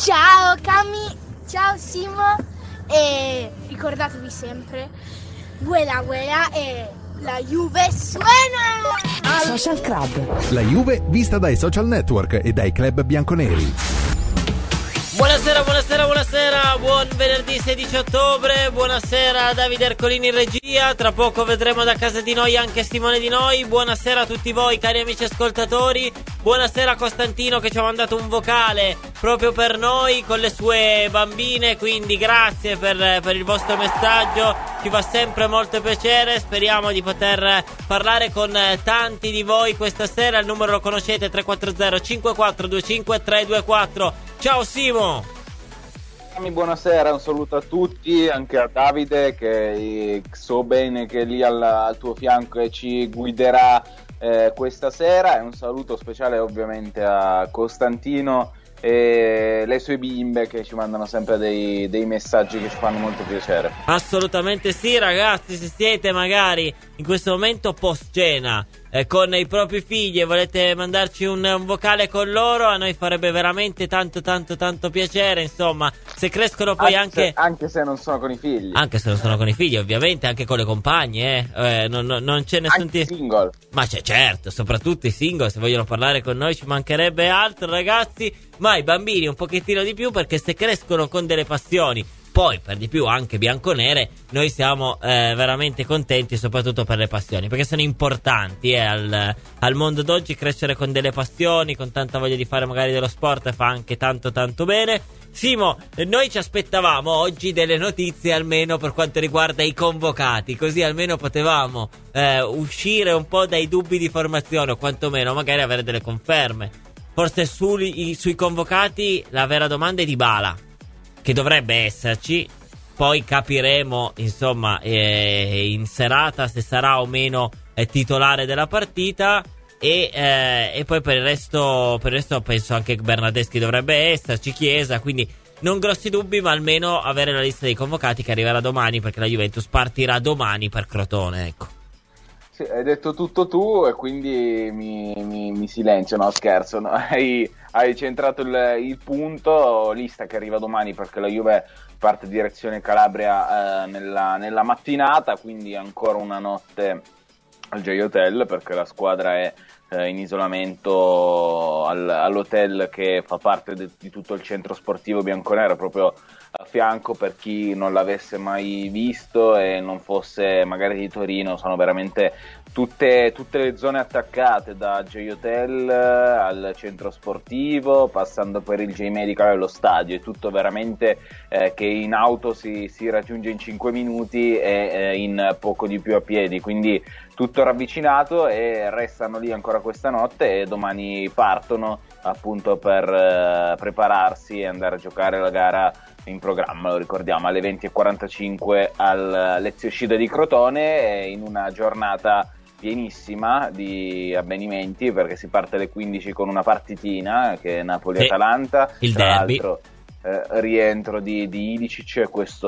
Ciao Cami, ciao Simo, e ricordatevi sempre, vuela vuela e la Juve suena! Social Club. La Juve vista dai social network e dai club bianconeri. Buonasera, buon venerdì 16 ottobre, buonasera Davide Ercolini in regia, tra poco vedremo da casa di noi anche Simone Di Noi, buonasera a tutti voi cari amici ascoltatori, buonasera Costantino che ci ha mandato un vocale proprio per noi con le sue bambine, quindi grazie per il vostro messaggio, ci fa sempre molto piacere, speriamo di poter parlare con tanti di voi questa sera, il numero lo conoscete, 340 5425 324. Ciao Simo! Buonasera, un saluto a tutti, anche a Davide che so bene che è lì al tuo fianco e ci guiderà questa sera, e un saluto speciale ovviamente a Costantino e le sue bimbe che ci mandano sempre dei messaggi che ci fanno molto piacere. Assolutamente sì ragazzi, se siete magari in questo momento post cena con i propri figli e volete mandarci un vocale con loro, a noi farebbe veramente tanto piacere, insomma, se crescono poi anche se non sono con i figli. Anche se non sono con i figli, ovviamente, anche con le compagne, non c'è nessun single. Ma c'è, certo, soprattutto i single, se vogliono parlare con noi ci mancherebbe altro ragazzi, ma i bambini un pochettino di più, perché se crescono con delle passioni, poi per di più anche bianconere, noi siamo veramente contenti, soprattutto per le passioni, perché sono importanti al mondo d'oggi. Crescere con delle passioni, con tanta voglia di fare magari dello sport, fa anche tanto bene. Simo, noi ci aspettavamo oggi delle notizie almeno per quanto riguarda i convocati, così almeno potevamo uscire un po' dai dubbi di formazione, o quantomeno magari avere delle conferme. Forse sui convocati la vera domanda è Dybala, che dovrebbe esserci, poi capiremo insomma in serata se sarà o meno titolare della partita, e poi per il resto penso anche che Bernardeschi dovrebbe esserci, Chiesa, quindi non grossi dubbi, ma almeno avere la lista dei convocati che arriverà domani, perché la Juventus partirà domani per Crotone, ecco. Sì, hai detto tutto tu e quindi mi silenzio, no scherzo, no? Hai centrato il punto, lista che arriva domani perché la Juve parte direzione Calabria nella mattinata, quindi ancora una notte al J-Hotel perché la squadra è in isolamento all'hotel che fa parte di tutto il centro sportivo bianconero, proprio a fianco. Per chi non l'avesse mai visto e non fosse magari di Torino, sono veramente tutte le zone attaccate, da J-Hotel al centro sportivo, passando per il J-Medical e lo stadio, è tutto veramente che in auto si raggiunge in 5 minuti e in poco di più a piedi, quindi tutto ravvicinato, e restano lì ancora questa notte e domani partono appunto per prepararsi e andare a giocare la gara in programma, lo ricordiamo, alle 20:45 al Lezio Scida di Crotone, in una giornata pienissima di avvenimenti, perché si parte alle 15 con una partitina che è Napoli-Atalanta, il tra derby. l'altro rientro di Ilicic, questo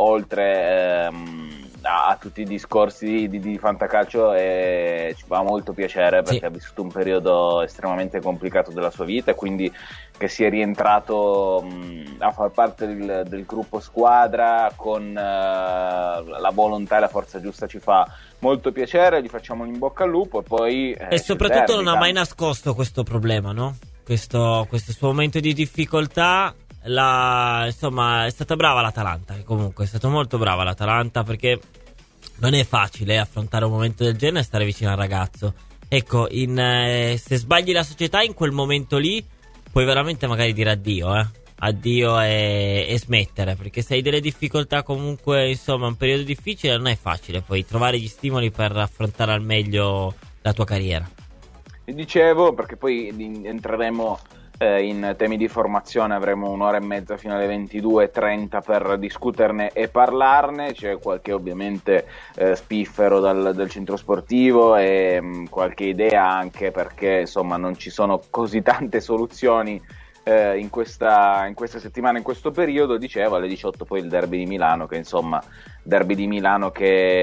oltre a tutti i discorsi di fantacalcio, e ci fa molto piacere perché ha vissuto un periodo estremamente complicato della sua vita, e quindi che sia rientrato a far parte del gruppo squadra con la volontà e la forza giusta ci fa molto piacere, gli facciamo in bocca al lupo, e poi e soprattutto non ha mai nascosto questo problema, no? Questo suo momento di difficoltà. Insomma, è stata brava l'Atalanta, che comunque è stato molto brava l'Atalanta, perché non è facile affrontare un momento del genere e stare vicino al ragazzo. Ecco, se sbagli la società in quel momento lì, puoi veramente magari dire addio e smettere, perché se hai delle difficoltà comunque, insomma, un periodo difficile, non è facile poi trovare gli stimoli per affrontare al meglio la tua carriera. Vi dicevo, perché poi entreremo in temi di formazione, avremo un'ora e mezza fino alle 22:30 per discuterne e parlarne. C'è qualche ovviamente spiffero dal centro sportivo e qualche idea anche, perché insomma non ci sono così tante soluzioni in questa settimana, in questo periodo. Dicevo, alle 18 poi il derby di Milano, che insomma derby di Milano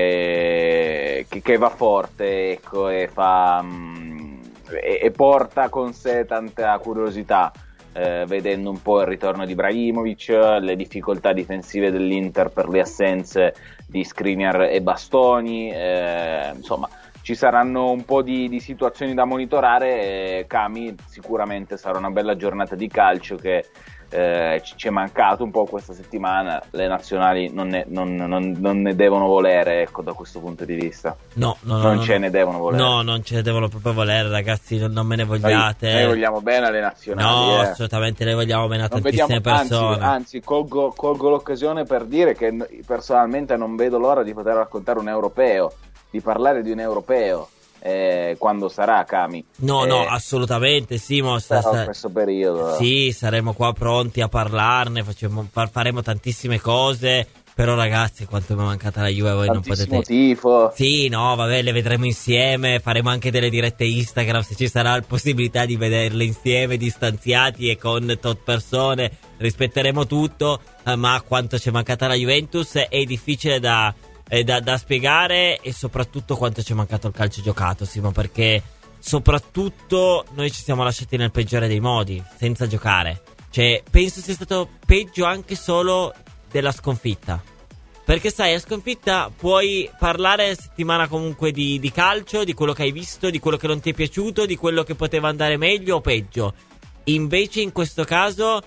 che va forte, ecco, e fa e porta con sé tanta curiosità vedendo un po' il ritorno di Ibrahimovic, le difficoltà difensive dell'Inter per le assenze di Skriniar e Bastoni, insomma ci saranno un po' di situazioni da monitorare. Cami, sicuramente sarà una bella giornata di calcio che ci è mancato un po' questa settimana. Le nazionali non ne devono volere, ecco, da questo punto di vista. Non ce ne devono volere. No, non ce ne devono proprio volere, ragazzi, non me ne vogliate. Noi vogliamo bene alle nazionali. No, assolutamente ne vogliamo bene a tantissime persone. Anzi, colgo l'occasione per dire che personalmente non vedo l'ora di poter raccontare un europeo, di parlare di un europeo quando sarà, Cami. No, assolutamente, Simo. Sarà questo periodo. Sì, saremo qua pronti a parlarne, faremo tantissime cose. Però ragazzi, quanto mi è mancata la Juve, voi tantissimo non potete... tifo. Sì, no, vabbè, le vedremo insieme, faremo anche delle dirette Instagram se ci sarà la possibilità di vederle insieme, distanziati e con tot persone. Rispetteremo tutto, ma quanto ci è mancata la Juventus è difficile da spiegare, e soprattutto quanto ci è mancato il calcio giocato, Simo, perché soprattutto noi ci siamo lasciati nel peggiore dei modi, senza giocare. Cioè, penso sia stato peggio anche solo della sconfitta, perché sai, a sconfitta puoi parlare settimana comunque di calcio, di quello che hai visto, di quello che non ti è piaciuto, di quello che poteva andare meglio o peggio. Invece in questo caso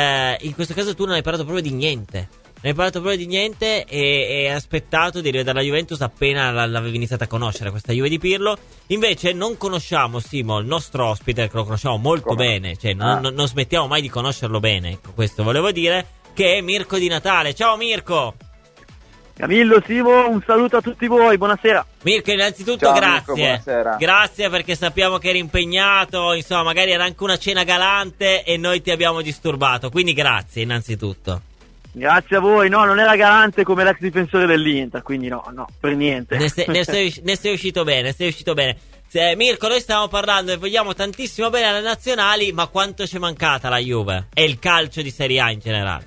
tu non hai parlato proprio di niente. Ne hai parlato proprio di niente e hai aspettato di rivedere la Juventus appena l'avevi iniziata a conoscere, questa Juve di Pirlo. Invece non conosciamo, Simo, il nostro ospite, che lo conosciamo molto bene, cioè non smettiamo mai di conoscerlo bene, ecco, questo volevo dire, che è Mirko Di Natale. Ciao Mirko! Camillo, Simo, un saluto a tutti voi, buonasera. Mirko, innanzitutto ciao, grazie. Mirko, buonasera. Grazie, perché sappiamo che eri impegnato, insomma, magari era anche una cena galante e noi ti abbiamo disturbato, quindi grazie innanzitutto. Grazie a voi. No, non era garante come l'ex difensore dell'Inter, quindi no, per niente. Ne sei uscito bene, Mirko, noi stiamo parlando e vogliamo tantissimo bene alle nazionali, ma quanto ci è mancata la Juve e il calcio di Serie A in generale?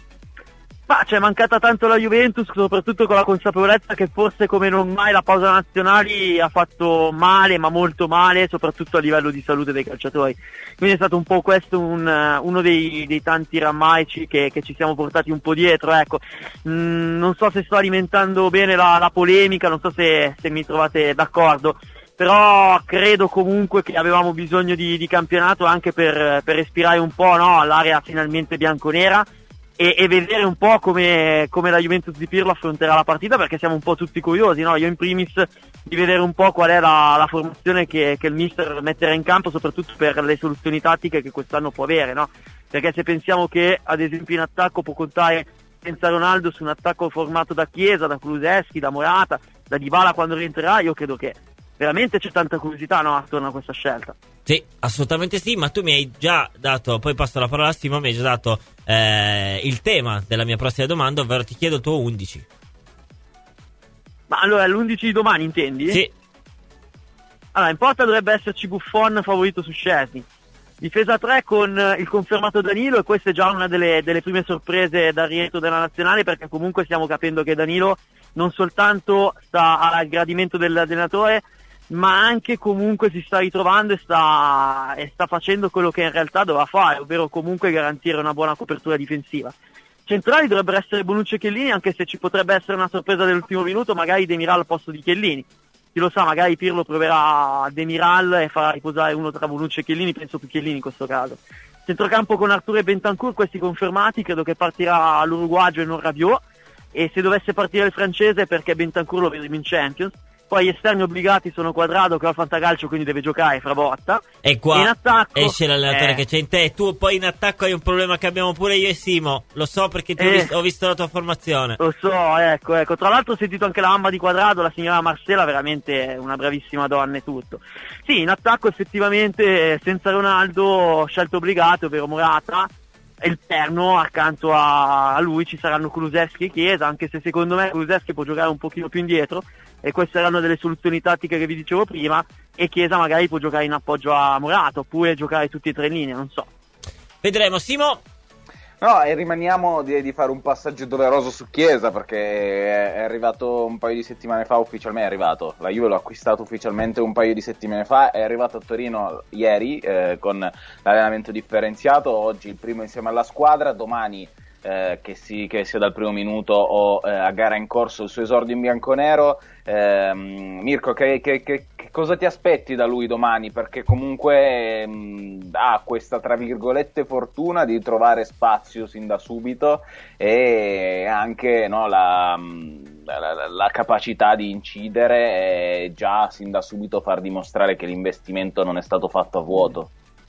Ma c'è mancata tanto la Juventus, soprattutto con la consapevolezza che forse come non mai la pausa nazionali ha fatto male, ma molto male, soprattutto a livello di salute dei calciatori. Quindi è stato un po' questo uno dei tanti rammarici che ci siamo portati un po' dietro, ecco. Non so se sto alimentando bene la polemica, non so se mi trovate d'accordo, però credo comunque che avevamo bisogno di campionato anche per respirare un po', no, all'area finalmente bianconera, e vedere un po' come la Juventus di Pirlo affronterà la partita, perché siamo un po' tutti curiosi, no? Io in primis di vedere un po' qual è la formazione che il mister metterà in campo, soprattutto per le soluzioni tattiche che quest'anno può avere, no? Perché se pensiamo che ad esempio in attacco può contare senza Ronaldo su un attacco formato da Chiesa, da Kulusevski, da Morata, da Dybala quando rientrerà, io credo che veramente c'è tanta curiosità, no, attorno a questa scelta. Sì, assolutamente sì, ma tu mi hai già dato, poi passo la parola a Simo, mi hai già dato il tema della mia prossima domanda, ovvero ti chiedo il tuo 11. Ma allora, l'11 di domani intendi? Sì. Allora, in porta dovrebbe esserci Buffon favorito su Szczesny. Difesa 3 con il confermato Danilo, e questa è già una delle prime sorprese dal rientro della nazionale, perché comunque stiamo capendo che Danilo non soltanto sta al gradimento dell'allenatore, ma anche comunque si sta ritrovando e sta facendo quello che in realtà doveva fare, ovvero comunque garantire una buona copertura difensiva. Centrali dovrebbero essere Bonucci e Chiellini, anche se ci potrebbe essere una sorpresa dell'ultimo minuto, magari Demiral al posto di Chiellini. Chi lo sa, magari Pirlo proverà Demiral e farà riposare uno tra Bonucci e Chiellini, penso più Chiellini in questo caso. Centrocampo con Arturo e Bentancur, questi confermati, credo che partirà l'uruguagio e non Rabiot, e se dovesse partire il francese perché Bentancur lo vedremo in Champions. Poi gli esterni obbligati sono Quadrado, che ha il fantacalcio, quindi deve giocare fra botta. E qua in attacco, esce l'allenatore che c'è in te. Tu poi in attacco hai un problema che abbiamo pure io e Simo. Lo so perché ho visto la tua formazione. Lo so, ecco. Tra l'altro ho sentito anche la mamma di Quadrado, la signora Marcella, veramente una bravissima donna e tutto. Sì, in attacco effettivamente senza Ronaldo, scelta obbligata, ovvero Morata. E il perno, accanto a lui ci saranno Kulusevski e Chiesa, anche se secondo me Kulusevski può giocare un pochino più indietro, e queste saranno delle soluzioni tattiche che vi dicevo prima, e Chiesa magari può giocare in appoggio a Morata, oppure giocare tutti e tre in linea, non so. Vedremo. Simo? No, e rimaniamo di fare un passaggio doveroso su Chiesa, perché è arrivato un paio di settimane fa ufficialmente, è arrivato, la Juve l'ha acquistato ufficialmente un paio di settimane fa, è arrivato a Torino ieri con l'allenamento differenziato, oggi il primo insieme alla squadra, domani che sia dal primo minuto o a gara in corso il suo esordio in bianconero. Mirko, che cosa ti aspetti da lui domani? Perché comunque ha questa tra virgolette fortuna di trovare spazio sin da subito e anche la capacità di incidere e già sin da subito far dimostrare che l'investimento non è stato fatto a vuoto.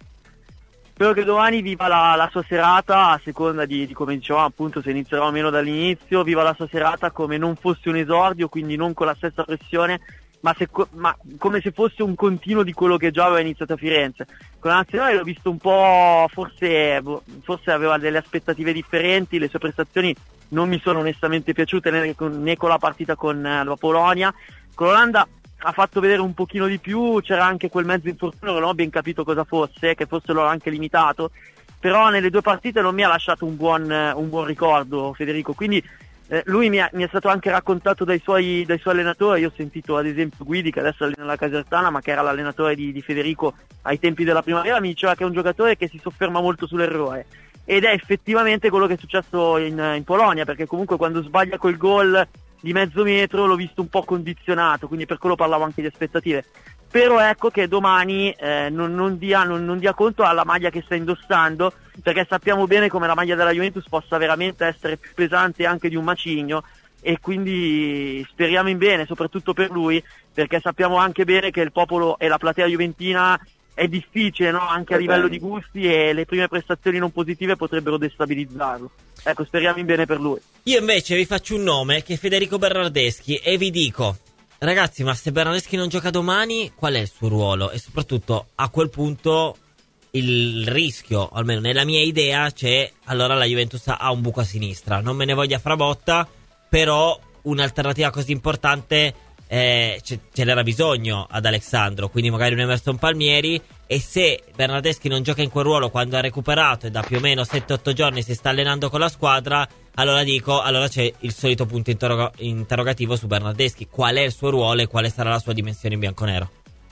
Spero che domani viva la sua serata, a seconda di come dicevamo, appunto, se inizierà o meno dall'inizio, viva la sua serata come non fosse un esordio, quindi non con la stessa pressione, ma come se fosse un continuo di quello che già aveva iniziato a Firenze. Con la nazionale l'ho visto un po', forse aveva delle aspettative differenti, le sue prestazioni non mi sono onestamente piaciute né con la partita con la Polonia. Con l'Olanda ha fatto vedere un pochino di più, c'era anche quel mezzo infortunio che non ho ben capito cosa fosse, che forse l'ho anche limitato, però nelle due partite non mi ha lasciato un buon ricordo Federico, quindi lui mi è stato anche raccontato dai suoi allenatori. Io ho sentito ad esempio Guidi, che adesso allena la Casertana, ma che era l'allenatore di Federico ai tempi della primavera, mi diceva che è un giocatore che si sofferma molto sull'errore, ed è effettivamente quello che è successo in Polonia, perché comunque quando sbaglia quel gol di mezzo metro l'ho visto un po' condizionato, quindi per quello parlavo anche di aspettative. Spero ecco che domani non dia conto alla maglia che sta indossando, perché sappiamo bene come la maglia della Juventus possa veramente essere più pesante anche di un macigno, e quindi speriamo in bene soprattutto per lui, perché sappiamo anche bene che il popolo e la platea juventina è difficile, no? Anche a livello di gusti, e le prime prestazioni non positive potrebbero destabilizzarlo. Ecco, speriamo in bene per lui. Io invece vi faccio un nome, che è Federico Bernardeschi, e vi dico: ragazzi, ma se Bernardeschi non gioca domani, qual è il suo ruolo? E soprattutto a quel punto il rischio, almeno nella mia idea, c'è allora la Juventus ha un buco a sinistra. Non me ne voglia Frabotta, però un'alternativa così importante ce n'era bisogno ad Alessandro, quindi magari un Emerson Palmieri. E se Bernardeschi non gioca in quel ruolo quando ha recuperato e da più o meno 7-8 giorni si sta allenando con la squadra, allora c'è il solito punto interrogativo su Bernardeschi: qual è il suo ruolo e quale sarà la sua dimensione in bianconero?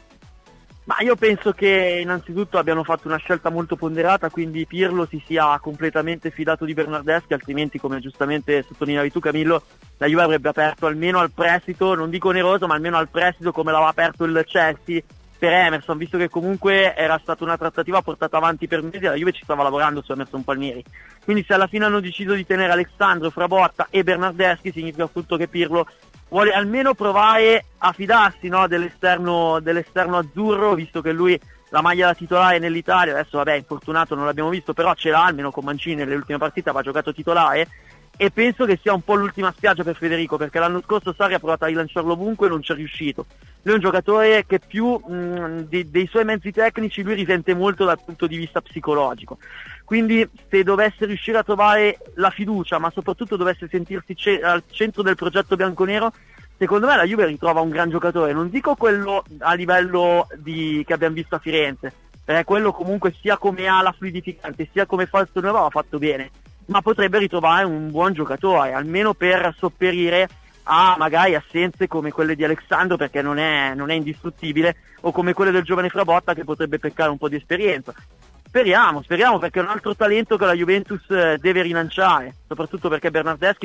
Ma io penso che innanzitutto abbiano fatto una scelta molto ponderata, quindi Pirlo si sia completamente fidato di Bernardeschi, altrimenti, come giustamente sottolineavi tu Camillo, la Juve avrebbe aperto almeno al prestito, non dico oneroso, ma almeno al prestito come l'aveva aperto il Chelsea per Emerson, visto che comunque era stata una trattativa portata avanti per mesi, la Juve ci stava lavorando su Emerson Palmieri. Quindi se alla fine hanno deciso di tenere Alessandro, Frabotta e Bernardeschi, significa appunto che Pirlo vuole almeno provare a fidarsi, no, dell'esterno azzurro, visto che lui la maglia da titolare nell'Italia, adesso vabbè, infortunato non l'abbiamo visto, però ce l'ha, almeno con Mancini nelle ultime partite aveva giocato titolare, e penso che sia un po' l'ultima spiaggia per Federico, perché l'anno scorso Sarri ha provato a rilanciarlo ovunque e non ci è riuscito. Lui è un giocatore che più dei suoi mezzi tecnici lui risente molto dal punto di vista psicologico, quindi se dovesse riuscire a trovare la fiducia, ma soprattutto dovesse sentirsi al centro del progetto bianconero, secondo me la Juve ritrova un gran giocatore. Non dico quello a livello che abbiamo visto a Firenze, perché quello comunque sia come ala fluidificante sia come falso nuovo ha fatto bene, ma potrebbe ritrovare un buon giocatore, almeno per sopperire a magari assenze come quelle di Alessandro, perché non è indistruttibile, o come quelle del giovane Frabotta, che potrebbe peccare un po' di esperienza. Speriamo, perché è un altro talento che la Juventus deve rilanciare, soprattutto perché Bernardeschi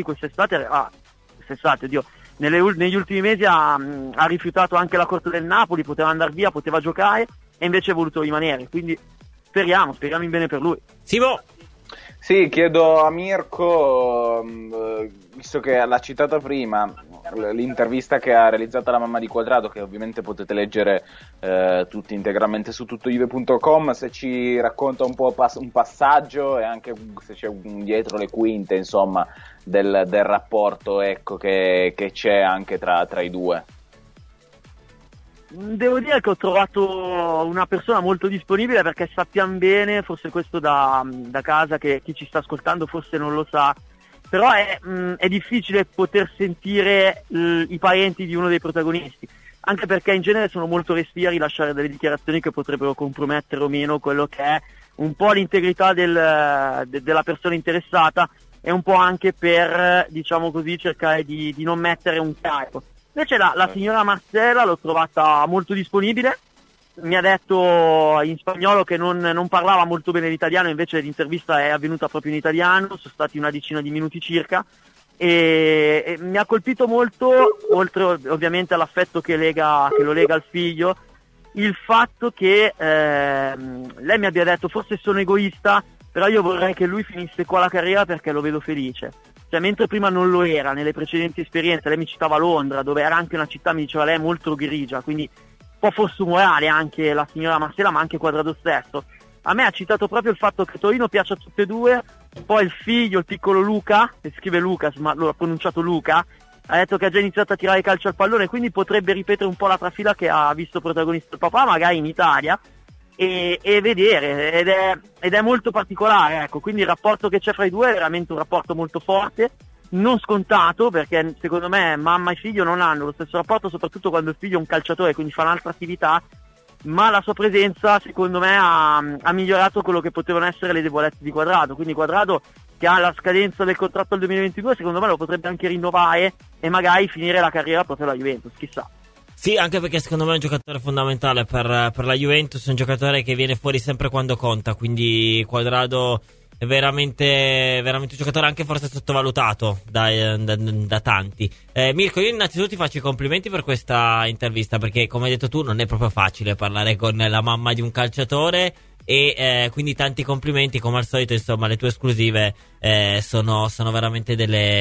negli ultimi mesi ha rifiutato anche la corte del Napoli, poteva andare via, poteva giocare, e invece è voluto rimanere, quindi speriamo in bene per lui. Simo! Sì, chiedo a Mirko, visto che l'ha citata prima, l'intervista che ha realizzato la mamma di Quadrato, che ovviamente potete leggere tutti integralmente su tuttojuve.com, se ci racconta un po' un passaggio, e anche se c'è dietro le quinte, insomma, del rapporto, ecco, che c'è anche tra i due. Devo dire che ho trovato una persona molto disponibile, perché sappiamo bene, forse questo da casa, che chi ci sta ascoltando forse non lo sa, però è difficile poter sentire i parenti di uno dei protagonisti, anche perché in genere sono molto restii a rilasciare delle dichiarazioni che potrebbero compromettere o meno quello che è un po' l'integrità della persona interessata e un po' anche per, diciamo così, cercare di non mettere un carico. Invece la signora Marcela l'ho trovata molto disponibile, mi ha detto in spagnolo che non parlava molto bene l'italiano, invece l'intervista è avvenuta proprio in italiano, sono stati una decina di minuti circa, e mi ha colpito molto, oltre ovviamente all'affetto che lo lega al figlio, il fatto che lei mi abbia detto: forse sono egoista, però io vorrei che lui finisse qua la carriera perché lo vedo felice. Cioè, mentre prima non lo era nelle precedenti esperienze, lei mi citava Londra, dove era anche una città, mi diceva lei, molto grigia, quindi un po' forse morale anche la signora Marcela, ma anche Quadrado stesso. A me ha citato proprio il fatto che Torino piace a tutte e due, poi il figlio, il piccolo Luca, che scrive Lucas ma lo ha pronunciato Luca, ha detto che ha già iniziato a tirare calcio al pallone, quindi potrebbe ripetere un po' la trafila che ha visto protagonista il papà, magari in Italia, e vedere, ed è molto particolare, ecco. Quindi il rapporto che c'è fra i due è veramente un rapporto molto forte, non scontato, perché secondo me mamma e figlio non hanno lo stesso rapporto, soprattutto quando il figlio è un calciatore, quindi fa un'altra attività, ma la sua presenza secondo me ha migliorato quello che potevano essere le debolezze di Quadrado. Quindi Quadrado, che ha la scadenza del contratto al 2022, secondo me lo potrebbe anche rinnovare e magari finire la carriera proprio alla Juventus, chissà. Sì, anche perché secondo me è un giocatore fondamentale per la Juventus, un giocatore che viene fuori sempre quando conta, quindi Quadrado è veramente un giocatore anche forse sottovalutato da tanti. Mirko, io innanzitutto ti faccio i complimenti per questa intervista, perché come hai detto tu non è proprio facile parlare con la mamma di un calciatore, e quindi tanti complimenti, come al solito. Insomma, le tue esclusive sono veramente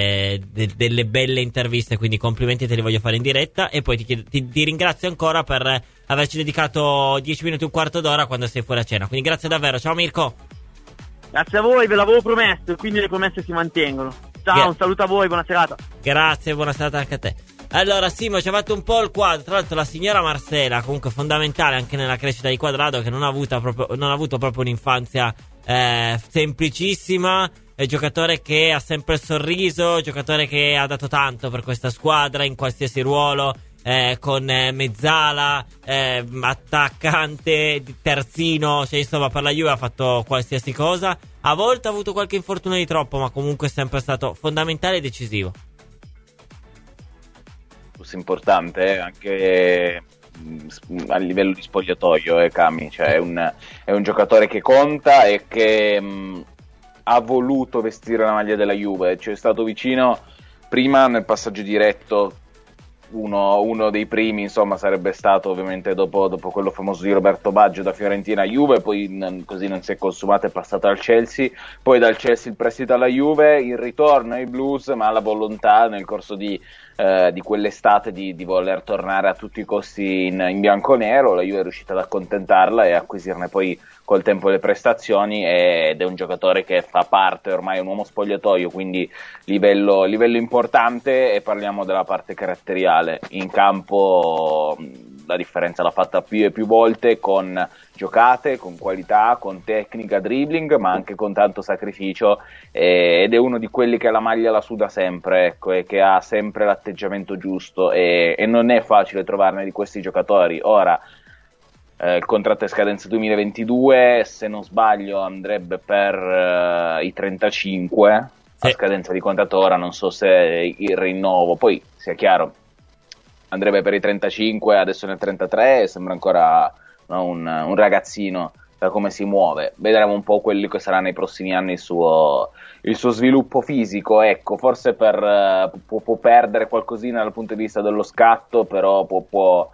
delle belle interviste, quindi complimenti, te li voglio fare in diretta. E poi ti ringrazio ancora per averci dedicato 10 minuti, un quarto d'ora quando sei fuori a cena, quindi grazie davvero. Ciao Mirko. Grazie a voi, ve l'avevo promesso, quindi le promesse si mantengono. Ciao, un saluto a voi, buona serata. Grazie, buona serata anche a te. Allora Simo, ci ha fatto un po' il quadro. Tra l'altro la signora Marcela, comunque fondamentale anche nella crescita di Quadrado, che non ha avuto proprio un'infanzia semplicissima. È giocatore che ha sempre il sorriso, giocatore che ha dato tanto per questa squadra in qualsiasi ruolo, con mezzala, attaccante, terzino, cioè insomma per la Juve ha fatto qualsiasi cosa. A volte ha avuto qualche infortunio di troppo, ma comunque è sempre stato fondamentale e decisivo. Importante anche a livello di spogliatoio, Cami, cioè è un giocatore che conta e che ha voluto vestire la maglia della Juve, cioè è stato vicino prima nel passaggio diretto. Uno dei primi, insomma, sarebbe stato ovviamente dopo quello famoso di Roberto Baggio da Fiorentina a Juve, poi così non si è consumato, è passato al Chelsea, poi dal Chelsea il prestito alla Juve, il ritorno ai Blues, ma la volontà nel corso di quell'estate di voler tornare a tutti i costi in bianconero. La Juve è riuscita ad accontentarla e acquisirne poi col tempo le prestazioni, ed è un giocatore che fa parte, ormai è un uomo spogliatoio, quindi livello importante. E parliamo della parte caratteriale. In campo la differenza l'ha fatta più e più volte, con giocate, con qualità, con tecnica, dribbling, ma anche con tanto sacrificio, ed è uno di quelli che la maglia la suda sempre, ecco, e che ha sempre l'atteggiamento giusto, e non è facile trovarne di questi giocatori. Ora il contratto è scadenza 2022, se non sbaglio andrebbe per i 35, a scadenza di contratto. Ora non so se il rinnovo, poi sia chiaro, andrebbe per i 35, adesso nel 33, sembra ancora un ragazzino da come si muove. Vedremo un po' quelli che sarà nei prossimi anni il suo sviluppo fisico, ecco. Forse può perdere qualcosina dal punto di vista dello scatto, però può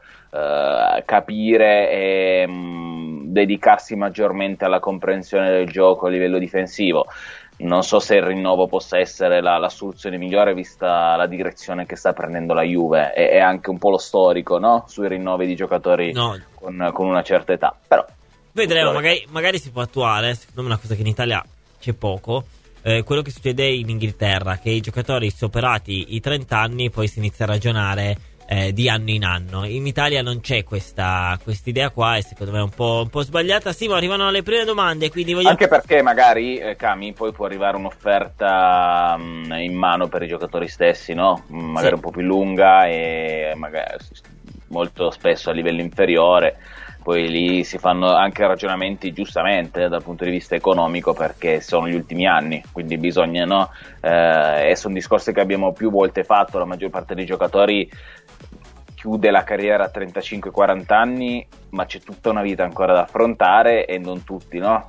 capire e dedicarsi maggiormente alla comprensione del gioco a livello difensivo. Non so se il rinnovo possa essere la soluzione migliore, vista la direzione che sta prendendo la Juve e anche un po' lo storico, no? Sui rinnovi di giocatori con una certa età. Però vedremo, magari si può attuare. Secondo me è una cosa che in Italia c'è poco. Quello che succede in Inghilterra, che i giocatori superati i 30 anni poi si inizia a ragionare di anno in anno. In Italia non c'è questa idea qua, e secondo me è un po' sbagliata. Sì, ma arrivano le prime domande, quindi anche perché magari, Cami, poi può arrivare un'offerta in mano per i giocatori stessi, no? Magari un po' più lunga e magari molto spesso a livello inferiore. poi lì si fanno anche ragionamenti giustamente dal punto di vista economico, perché sono gli ultimi anni, quindi bisogna, no? E sono discorsi che abbiamo più volte fatto. La maggior parte dei giocatori chiude la carriera a 35-40 anni, ma c'è tutta una vita ancora da affrontare e non tutti, no?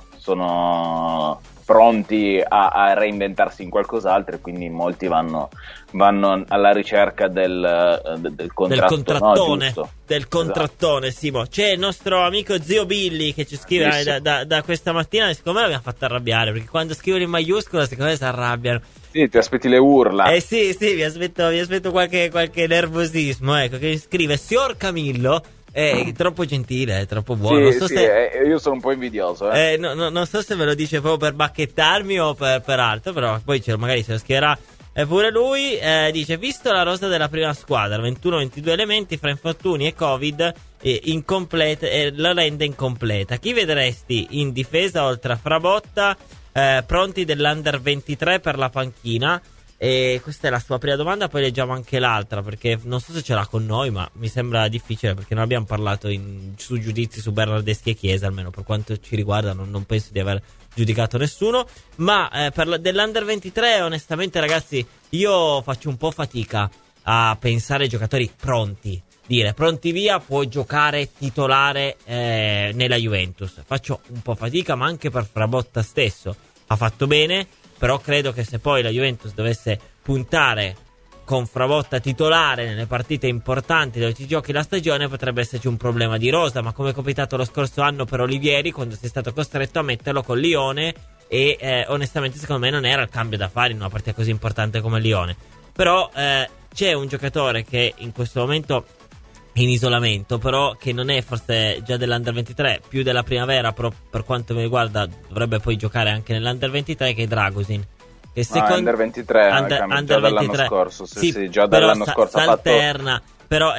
Sono pronti a reinventarsi in qualcos'altro, e quindi molti vanno alla ricerca del contratto, contrattone, no? del contrattone. Esatto. Simo, c'è il nostro amico zio Billy che ci scrive da questa mattina, e secondo me l'abbiamo fatto arrabbiare, perché quando scrivono in maiuscola secondo me si arrabbiano. Sì, ti aspetti le urla. Sì, mi aspetto qualche nervosismo, ecco, che scrive: Signor Camillo, è troppo gentile, è troppo buono. Io sono un po' invidioso. Non so se me lo dice proprio per bacchettarmi o per altro, però poi magari se lo scriverà pure lui. Dice: visto la rosa della prima squadra, 21-22 elementi fra infortuni e Covid, incompleta, la rende incompleta. Chi vedresti in difesa oltre a Frabotta, pronti dell'Under 23 per la panchina? E questa è la sua prima domanda, poi leggiamo anche l'altra, perché non so se ce l'ha con noi, ma mi sembra difficile, perché non abbiamo parlato su giudizi su Bernardeschi e Chiesa, almeno per quanto ci riguarda. Non penso di aver giudicato nessuno, ma dell'Under 23 onestamente, ragazzi, io faccio un po' fatica a pensare ai giocatori pronti. Dire pronti via, può giocare titolare nella Juventus. Faccio un po' fatica, ma anche per Frabotta stesso ha fatto bene. Però credo che se poi la Juventus dovesse puntare con Frabotta titolare nelle partite importanti dove ti giochi la stagione, potrebbe esserci un problema di rosa, ma come è capitato lo scorso anno per Olivieri, quando sei stato costretto a metterlo con Lione, e onestamente secondo me non era il cambio da fare in una partita così importante come Lione. Però c'è un giocatore che in questo momento in isolamento, però che non è forse già dell'Under 23, più della primavera, però per quanto mi riguarda dovrebbe poi giocare anche nell'Under 23, che è Dragusin. Che Under 23, Under già 23. dall'anno scorso, sì, già però dall'anno scorso alterna, però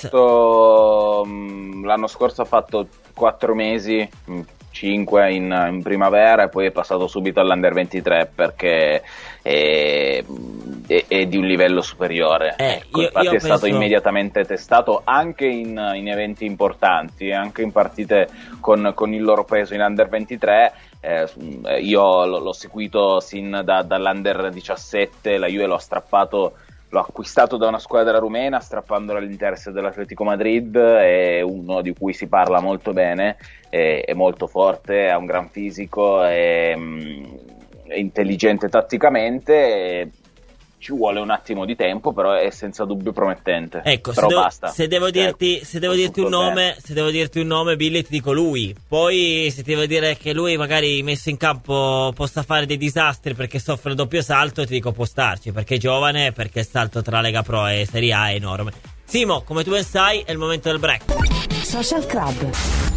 l'anno scorso ha fatto 4 mesi, 5 in primavera, e poi è passato subito all'Under 23 perché è di un livello superiore. Infatti è stato immediatamente testato anche in eventi importanti, anche in partite con il loro peso in Under 23. Io l'ho seguito sin dall'Under 17, la Juve l'ho acquistato da una squadra rumena, strappandolo all'interesse dell'Atletico Madrid. È uno di cui si parla molto bene, è molto forte, ha un gran fisico, è intelligente tatticamente. Ci vuole un attimo di tempo, però è senza dubbio promettente. Ecco, però basta. Se devo dirti un nome, Billy, ti dico lui. Poi se ti devo dire che lui magari messo in campo possa fare dei disastri perché soffre il doppio salto, ti dico può starci, perché è giovane, perché il salto tra Lega Pro e Serie A è enorme. Simo, come tu ben sai, è il momento del break. Social Club.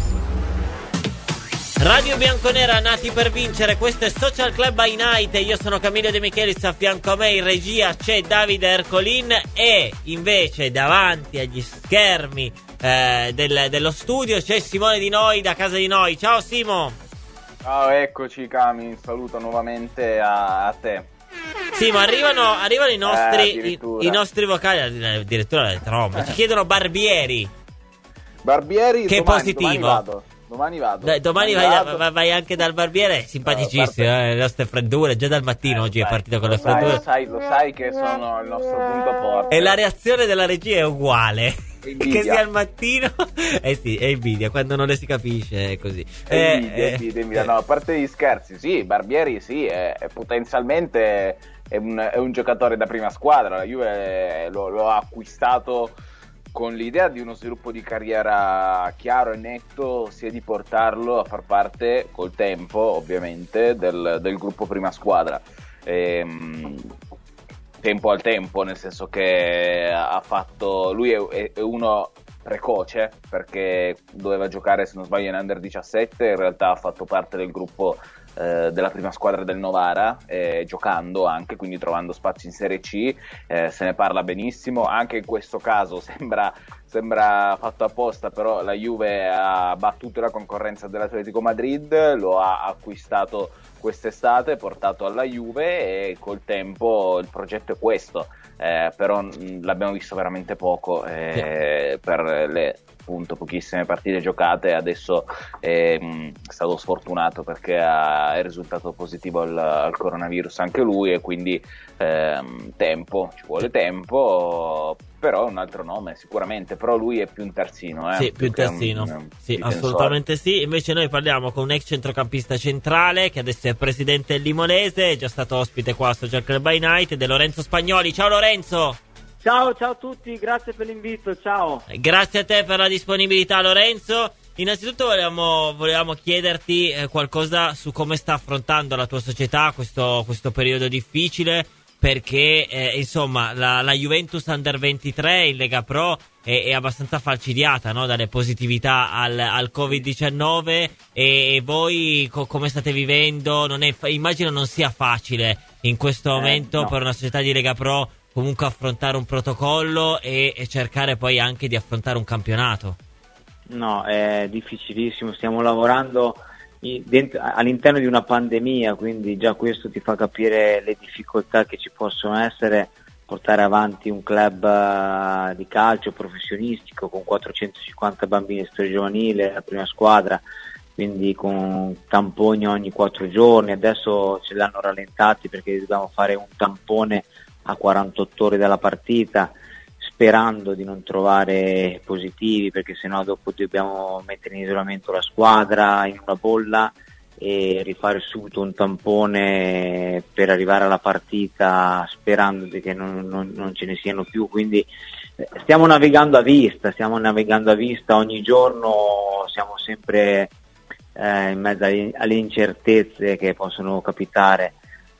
Radio Bianconera, nati per vincere. Questo è Social Club by Night. Io sono Camillo De Michelis, a fianco a me in regia c'è Davide Ercolin, e invece davanti agli schermi dello studio c'è Simone Di Noi, da casa di noi. Ciao Simo. Ciao, eccoci Cami, saluto nuovamente a te. Sì, ma arrivano i nostri vocali, addirittura le trombe. Ci chiedono Barbieri, che è positivo. Domani vado. Domani vai anche dal barbiere, simpaticissimo, le nostre freddure, già dal mattino oggi è partito con le freddure. Lo sai che sono il nostro punto forte. E la reazione della regia è uguale. Che sia al mattino. Sì, è invidia, quando non le si capisce è così. Invidia. No, a parte gli scherzi, sì, Barbieri sì, è potenzialmente è un giocatore da prima squadra. La Juve lo ha acquistato con l'idea di uno sviluppo di carriera chiaro e netto, sia di portarlo a far parte col tempo, ovviamente, del gruppo prima squadra. Tempo al tempo, nel senso che lui è uno precoce, perché doveva giocare, se non sbaglio, in Under 17, in realtà ha fatto parte del gruppo della prima squadra del Novara, giocando anche, quindi trovando spazi in Serie C. Se ne parla benissimo, anche in questo caso sembra fatto apposta, però la Juve ha battuto la concorrenza dell'Atletico Madrid, lo ha acquistato quest'estate, portato alla Juve, e col tempo il progetto è questo. Però l'abbiamo visto veramente poco per appunto pochissime partite giocate, adesso è stato sfortunato perché è risultato positivo al coronavirus anche lui, e quindi ci vuole tempo, però è un altro nome sicuramente, però lui è più un terzino. Sì, più un terzino, sì, assolutamente sì. Invece noi parliamo con un ex centrocampista centrale che adesso è presidente del Limonese, è già stato ospite qua a Social Club by Night, ed è Lorenzo Spagnoli. Ciao Lorenzo! Ciao a tutti, grazie per l'invito, ciao! Grazie a te per la disponibilità, Lorenzo. Innanzitutto volevamo chiederti qualcosa su come sta affrontando la tua società questo periodo difficile, perché insomma la Juventus Under 23 in Lega Pro è abbastanza falcidiata, no? Dalle positività al Covid-19, e voi come state vivendo? Immagino non sia facile in questo momento per una società di Lega Pro comunque affrontare un protocollo e cercare poi anche di affrontare un campionato. No, è difficilissimo, stiamo lavorando all'interno di una pandemia, quindi già questo ti fa capire le difficoltà che ci possono essere portare avanti un club di calcio professionistico con 450 bambini di storia giovanile, la prima squadra, quindi con tamponi ogni 4 giorni. Adesso ce l'hanno rallentati perché dobbiamo fare un tampone a 48 ore dalla partita, sperando di non trovare positivi, perché sennò dopo dobbiamo mettere in isolamento la squadra in una bolla e rifare subito un tampone per arrivare alla partita, sperando che non ce ne siano più. Quindi stiamo navigando a vista, ogni giorno siamo sempre in mezzo alle incertezze che possono capitare.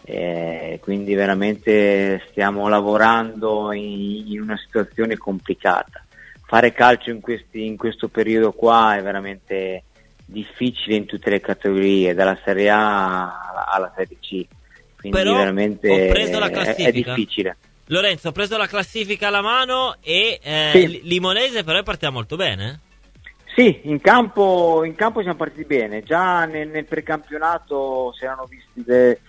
Quindi veramente stiamo lavorando in una situazione complicata. Fare calcio in questo periodo qua è veramente difficile in tutte le categorie, dalla Serie A alla Serie C, quindi però veramente ho preso la classifica. È difficile. Lorenzo, ho preso la classifica alla mano e sì. Limonese però partiamo molto bene. Sì, in campo siamo partiti bene, già nel precampionato si erano visti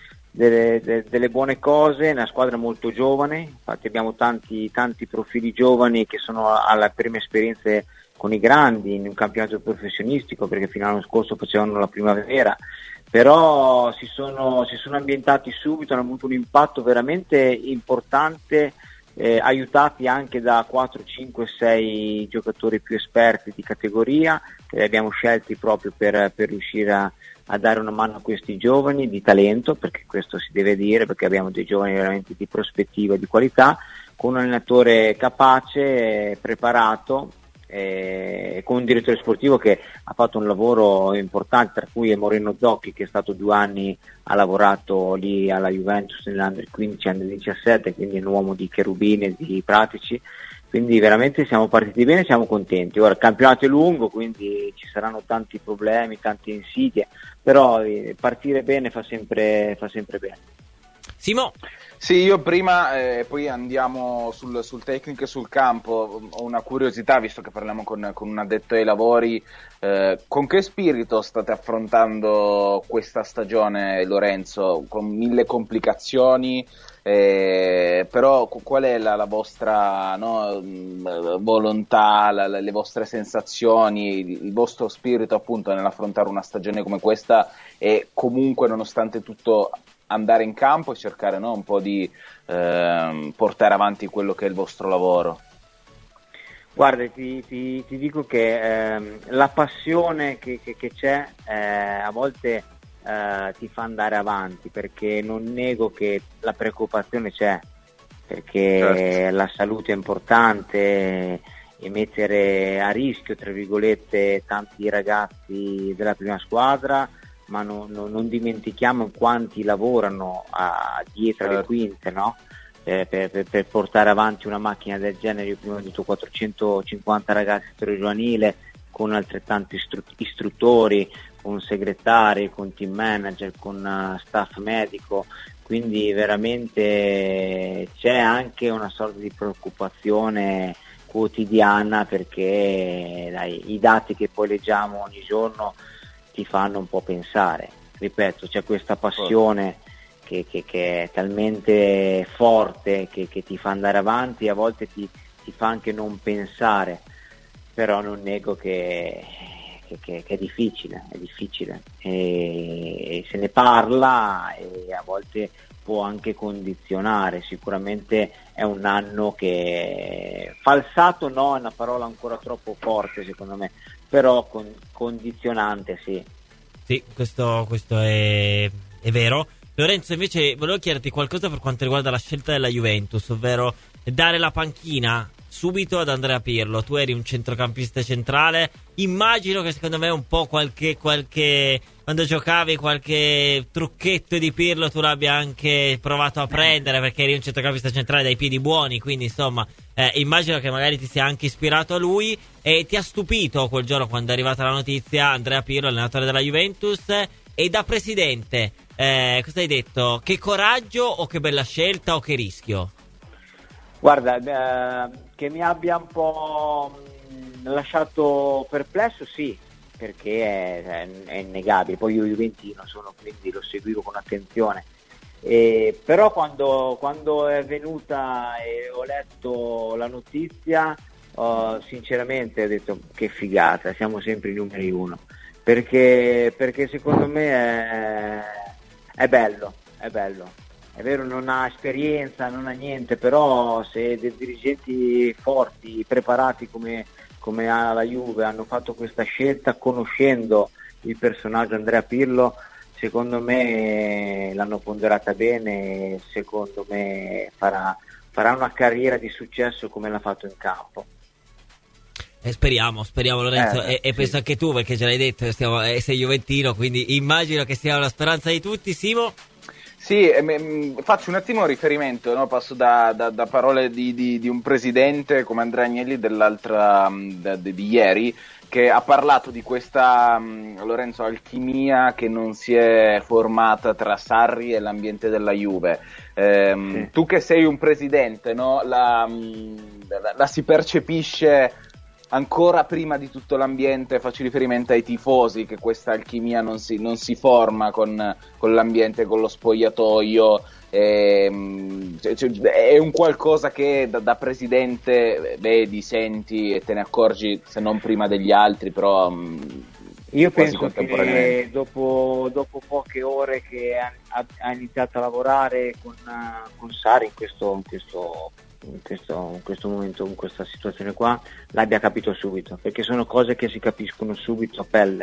delle buone cose, una squadra molto giovane, infatti abbiamo tanti profili giovani che sono alle prime esperienze con i grandi in un campionato professionistico, perché fino all'anno scorso facevano la primavera, però si sono ambientati subito, hanno avuto un impatto veramente importante, aiutati anche da 4, 5, 6 giocatori più esperti di categoria che li abbiamo scelti proprio per riuscire a dare una mano a questi giovani di talento, perché questo si deve dire, perché abbiamo dei giovani veramente di prospettiva e di qualità, con un allenatore capace, preparato, con un direttore sportivo che ha fatto un lavoro importante, tra cui è Moreno Zocchi, che è stato 2 anni, ha lavorato lì alla Juventus nell'Under 15 e Under 17, quindi è un uomo di cherubini e di pratici. Quindi veramente siamo partiti bene, siamo contenti. Ora il campionato è lungo, quindi ci saranno tanti problemi, tante insidie, però partire bene fa sempre bene. Simo? Sì, io prima, poi andiamo sul tecnico e sul campo, ho una curiosità, visto che parliamo con un addetto ai lavori, con che spirito state affrontando questa stagione, Lorenzo? Con 1000 complicazioni, però qual è la vostra volontà, le vostre sensazioni, il vostro spirito appunto nell'affrontare una stagione come questa, e comunque nonostante tutto andare in campo e cercare un po' di portare avanti quello che è il vostro lavoro? Guarda, ti dico che la passione che c'è a volte ti fa andare avanti, perché non nego che la preoccupazione c'è, perché certo, la salute è importante, e mettere a rischio, tra virgolette, tanti ragazzi della prima squadra, ma non dimentichiamo quanti lavorano dietro le quinte, no? Per portare avanti una macchina del genere. Io prima ho detto 450 ragazzi di storia giovanile, con altrettanti istruttori, con segretari, con team manager, con staff medico, quindi veramente c'è anche una sorta di preoccupazione quotidiana, perché i dati che poi leggiamo ogni giorno ti fanno un po' pensare. Ripeto, c'è questa passione che è talmente forte che ti fa andare avanti, e a volte ti fa anche non pensare, però non nego che è difficile, e se ne parla e a volte può anche condizionare. Sicuramente è un anno che falsato no, è una parola ancora troppo forte secondo me, però condizionante sì. Sì, questo è vero. Lorenzo, invece volevo chiederti qualcosa per quanto riguarda la scelta della Juventus, ovvero dare la panchina subito ad Andrea Pirlo. Tu eri un centrocampista centrale, immagino che secondo me un po' qualche quando giocavi qualche trucchetto di Pirlo tu l'abbia anche provato a prendere, perché eri un centrocampista centrale dai piedi buoni, quindi insomma immagino che magari ti sia anche ispirato a lui. E ti ha stupito quel giorno quando è arrivata la notizia Andrea Pirlo, allenatore della Juventus, e da presidente cosa hai detto? Che coraggio o che bella scelta o che rischio? Guarda, che mi abbia un po' lasciato perplesso, sì, perché è innegabile. Poi io juventino sono, quindi lo seguivo con attenzione. Però quando è venuta e ho letto la notizia, sinceramente ho detto che figata, siamo sempre i numeri uno, perché secondo me è bello. È vero, non ha esperienza, non ha niente, però se dei dirigenti forti, preparati come ha la Juve, hanno fatto questa scelta conoscendo il personaggio Andrea Pirlo, secondo me l'hanno ponderata bene e secondo me farà una carriera di successo come l'ha fatto in campo. Speriamo Lorenzo, e sì. penso anche tu, perché ce l'hai detto, sei juventino, quindi immagino che sia una speranza di tutti. Simo? Sì, faccio un attimo riferimento, no? Passo da parole di un presidente come Andrea Agnelli di ieri, che ha parlato di questa, Lorenzo, alchimia che non si è formata tra Sarri e l'ambiente della Juve. Sì. Tu che sei un presidente, no? La si percepisce ancora prima di tutto l'ambiente, faccio riferimento ai tifosi, che questa alchimia non si forma con l'ambiente, con lo spogliatoio, è un qualcosa che da presidente vedi, senti e te ne accorgi, se non prima degli altri, però io penso che dopo poche ore che ha iniziato a lavorare con Sarri in questo momento, in questa situazione qua, l'abbia capito subito, perché sono cose che si capiscono subito a pelle.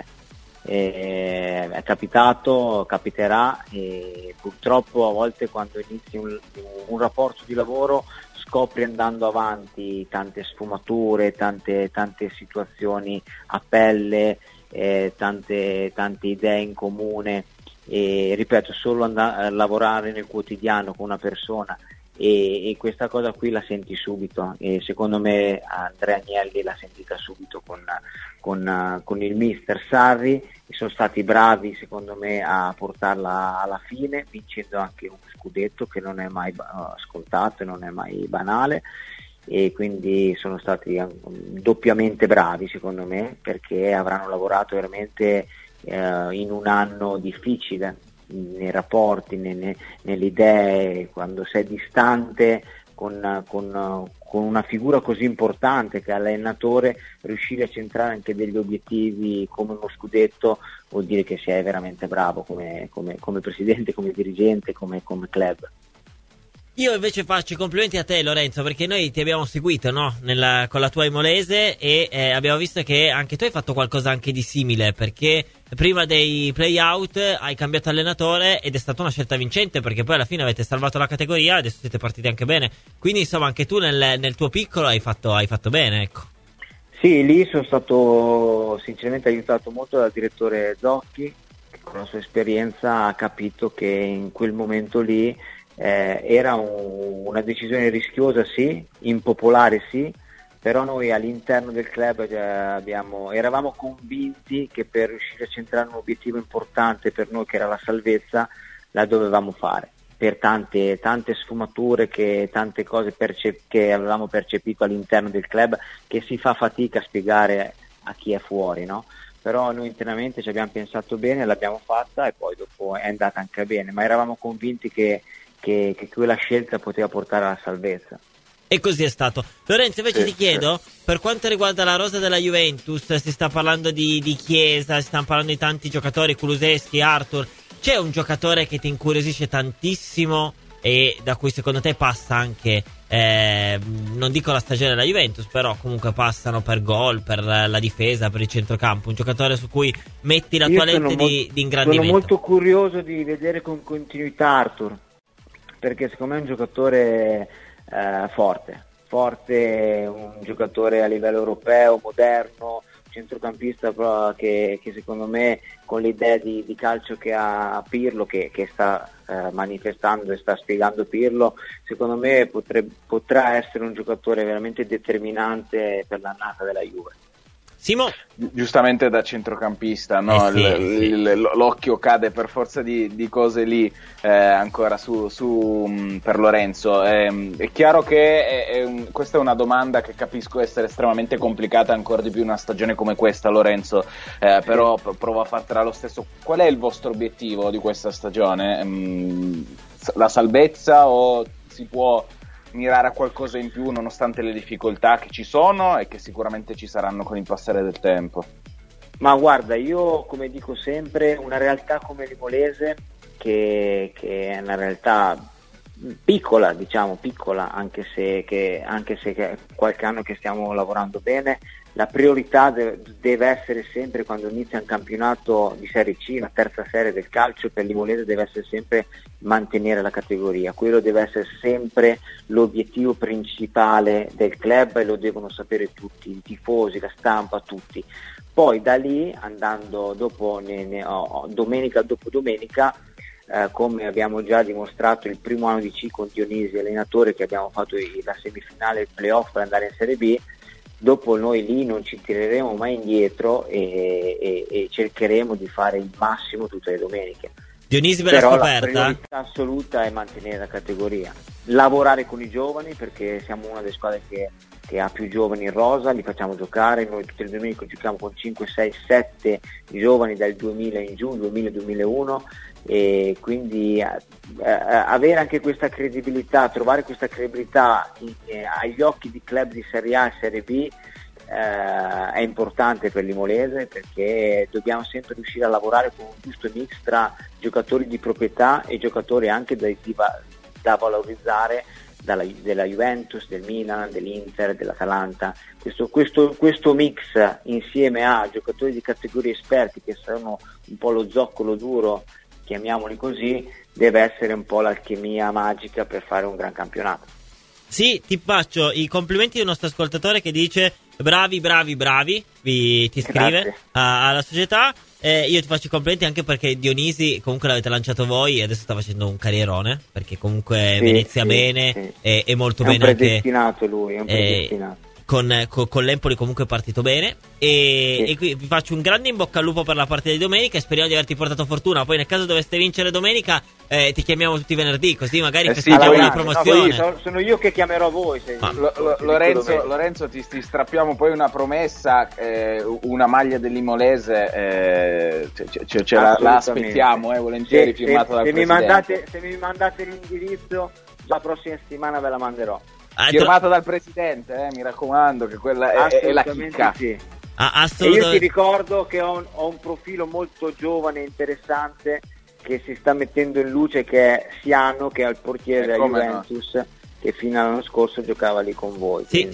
È capitato, capiterà, e purtroppo a volte quando inizi un rapporto di lavoro scopri andando avanti tante sfumature, tante situazioni a pelle, tante idee in comune, e ripeto, solo andare a lavorare nel quotidiano con una persona e questa cosa qui la senti subito, e secondo me Andrea Agnelli l'ha sentita subito con il mister Sarri, e sono stati bravi secondo me a portarla alla fine, vincendo anche un scudetto che non è mai scontato e non è mai banale, e quindi sono stati doppiamente bravi secondo me, perché avranno lavorato veramente in un anno difficile nei rapporti, nelle idee, quando sei distante con una figura così importante che è l'allenatore, riuscire a centrare anche degli obiettivi come uno scudetto vuol dire che sei veramente bravo come presidente, come dirigente, come club. Io invece faccio i complimenti a te, Lorenzo, perché noi ti abbiamo seguito, no? Con la tua Imolese, e abbiamo visto che anche tu hai fatto qualcosa anche di simile, perché prima dei play-out hai cambiato allenatore ed è stata una scelta vincente, perché poi alla fine avete salvato la categoria, adesso siete partiti anche bene, quindi insomma anche tu nel tuo piccolo hai fatto bene, ecco. Sì, lì sono stato sinceramente aiutato molto dal direttore Zocchi, che con la sua esperienza ha capito che in quel momento lì era una decisione rischiosa, sì, impopolare, sì, però noi all'interno del club eravamo convinti che per riuscire a centrare un obiettivo importante per noi, che era la salvezza, la dovevamo fare, per tante sfumature, tante cose che avevamo percepito all'interno del club, che si fa fatica a spiegare a chi è fuori, no? Però noi internamente ci abbiamo pensato bene, l'abbiamo fatta e poi dopo è andata anche bene, ma eravamo convinti che quella scelta poteva portare alla salvezza. E così è stato. Lorenzo, invece ti chiedo, per quanto riguarda la rosa della Juventus, si sta parlando di Chiesa, si stanno parlando di tanti giocatori, Kulusevski, Arthur. C'è un giocatore che ti incuriosisce tantissimo e da cui secondo te passa anche, non dico la stagione della Juventus, però comunque passano per gol, per la difesa, per il centrocampo, un giocatore su cui metti la tua lente di ingrandimento? Sono molto curioso di vedere con continuità Arthur, perché secondo me è un giocatore forte, un giocatore a livello europeo, moderno, centrocampista che secondo me con l'idea di calcio che ha Pirlo, che sta manifestando e sta spiegando Pirlo, secondo me potrà essere un giocatore veramente determinante per l'annata della Juve. Simo? Giustamente da centrocampista, no? L'occhio cade per forza di cose lì ancora su per Lorenzo. È chiaro che questa è una domanda che capisco essere estremamente complicata, ancora di più in una stagione come questa, Lorenzo, però provo a fartela lo stesso. Qual è il vostro obiettivo di questa stagione? La salvezza o si può mirare a qualcosa in più nonostante le difficoltà che ci sono e che sicuramente ci saranno con il passare del tempo? Ma guarda, io come dico sempre, una realtà come l'Imolese, che è una realtà piccola, anche se è qualche anno che stiamo lavorando bene, la priorità deve essere sempre, quando inizia un campionato di Serie C, la terza serie del calcio, per l'Imolese deve essere sempre mantenere la categoria. Quello deve essere sempre l'obiettivo principale del club e lo devono sapere tutti, i tifosi, la stampa, tutti. Poi da lì, andando dopo domenica dopo domenica, come abbiamo già dimostrato il primo anno di C con Dionisi, allenatore, che abbiamo fatto la semifinale, il playoff per andare in Serie B, dopo noi lì non ci tireremo mai indietro e cercheremo di fare il massimo tutte le domeniche. Dionisi per però la scoperta? La priorità assoluta è mantenere la categoria, lavorare con i giovani, perché siamo una delle squadre che ha più giovani in rosa, li facciamo giocare, noi tutte le domeniche giochiamo con 5, 6, 7 giovani dal 2000 in giù, 2000-2001, e quindi avere anche questa credibilità, trovare questa credibilità agli occhi di club di Serie A e Serie B è importante per l'Imolese, perché dobbiamo sempre riuscire a lavorare con un giusto mix tra giocatori di proprietà e giocatori anche da valorizzare della Juventus, del Milan, dell'Inter, dell'Atalanta. Questo mix insieme a giocatori di categorie esperti, che sono un po' lo zoccolo duro, chiamiamoli così, deve essere un po' l'alchimia magica per fare un gran campionato. Sì, ti faccio i complimenti del nostro ascoltatore che dice bravi, ti scrive alla società. Io ti faccio i complimenti anche perché Dionisi comunque l'avete lanciato voi e adesso sta facendo un carrierone, perché comunque Venezia bene. È molto bene anche. È un predestinato lui, è un predestinato. Con l'Empoli comunque è partito bene e qui vi faccio un grande in bocca al lupo per la partita di domenica e speriamo di averti portato fortuna. Poi nel caso doveste vincere domenica ti chiamiamo tutti venerdì, così magari festeggiamo una promozione. No, sono io che chiamerò voi. Lorenzo, ti strappiamo poi una promessa, una maglia dell'Imolese, la aspettiamo volentieri, firmata dal presidente. Se mi mandate l'indirizzo, la prossima settimana ve la manderò. Firmata dal presidente, mi raccomando, che quella è la chicca. Sì. Assolutamente. E io ti ricordo che ho un profilo molto giovane e interessante che si sta mettendo in luce, che è Siano, che è il portiere della Juventus, no, che fino all'anno scorso giocava lì con voi. Sì.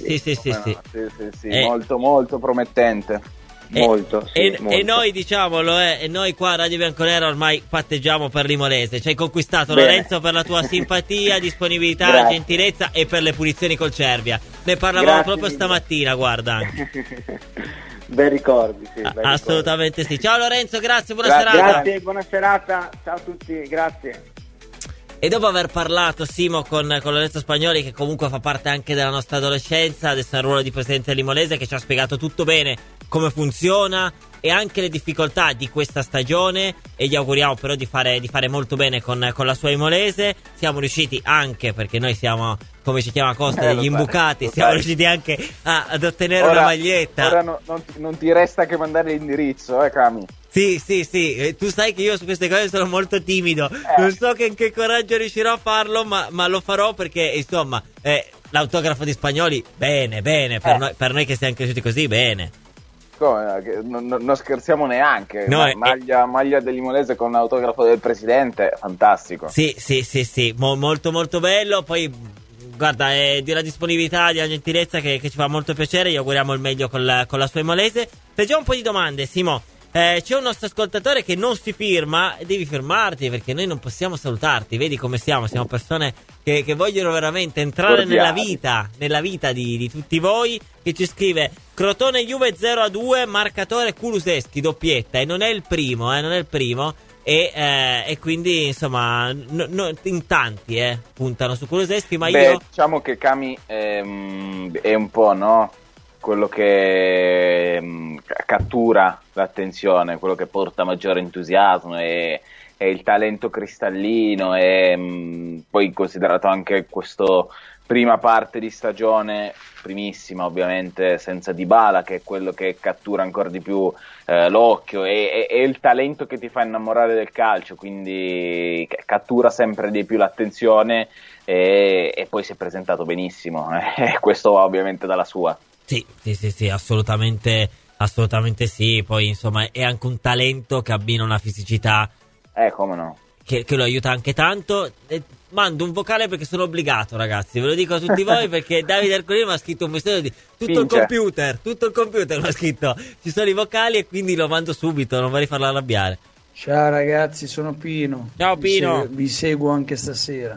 Molto molto promettente. Molto. E noi diciamolo, e noi qua a Radio Bianconera ormai patteggiamo per l'Imolese. Ci hai conquistato, bene, Lorenzo, per la tua simpatia, disponibilità, gentilezza e per le punizioni col Cervia. Ne parlavamo proprio stamattina, guarda anche. Bei ricordi, sì. Assolutamente sì. Ciao Lorenzo, grazie, buona serata. Grazie, buona serata, ciao a tutti, grazie. E dopo aver parlato, Simo, con Lorenzo Spagnoli, che comunque fa parte anche della nostra adolescenza, adesso è il ruolo di presidente dell'Imolese, che ci ha spiegato tutto bene come funziona e anche le difficoltà di questa stagione, e gli auguriamo però di fare molto bene con la sua Imolese. Siamo riusciti anche, perché noi siamo, come ci chiama Costa, degli imbucati, siamo riusciti anche ad ottenere una maglietta. Ora non ti resta che mandare l'indirizzo, Cami? Sì, tu sai che io su queste cose sono molto timido, non so che in che coraggio riuscirò a farlo, ma lo farò, perché insomma L'autografo di Spagnoli, bene, per noi che siamo cresciuti così, bene. Come, non scherziamo neanche. No, maglia dell'Imolese con l'autografo del presidente, fantastico. Sì, molto molto bello. Poi guarda, è di una disponibilità, di una gentilezza che ci fa molto piacere. Gli auguriamo il meglio con la sua Imolese. C'è già un po' di domande, Simo. C'è un nostro ascoltatore che non si firma. Devi firmarti, perché noi non possiamo salutarti. Vedi come siamo persone che vogliono veramente entrare nella vita di tutti voi. Che ci scrive: Crotone Juve 0-2, marcatore Kulusevski, doppietta. E non è il primo. E quindi insomma in tanti puntano su Kulusevski, ma io diciamo che Cami è un po', no, quello che cattura l'attenzione, quello che porta maggiore entusiasmo è il talento cristallino, e poi considerato anche questo prima parte di stagione, primissima ovviamente senza Dybala, che è quello che cattura ancora di più l'occhio, e il talento che ti fa innamorare del calcio, quindi cattura sempre di più l'attenzione, e poi si è presentato benissimo, questo va ovviamente dalla sua. Sì, assolutamente sì. Poi insomma è anche un talento che abbina una fisicità, come no, che lo aiuta anche tanto. Mando un vocale perché sono obbligato, ragazzi, ve lo dico a tutti voi, perché Davide Ercolini mi ha scritto un messaggio di tutto il computer mi ha scritto, ci sono i vocali, e quindi lo mando subito, non vorrei farlo arrabbiare. Ciao ragazzi, sono Pino. Ciao Pino. Vi seguo anche stasera.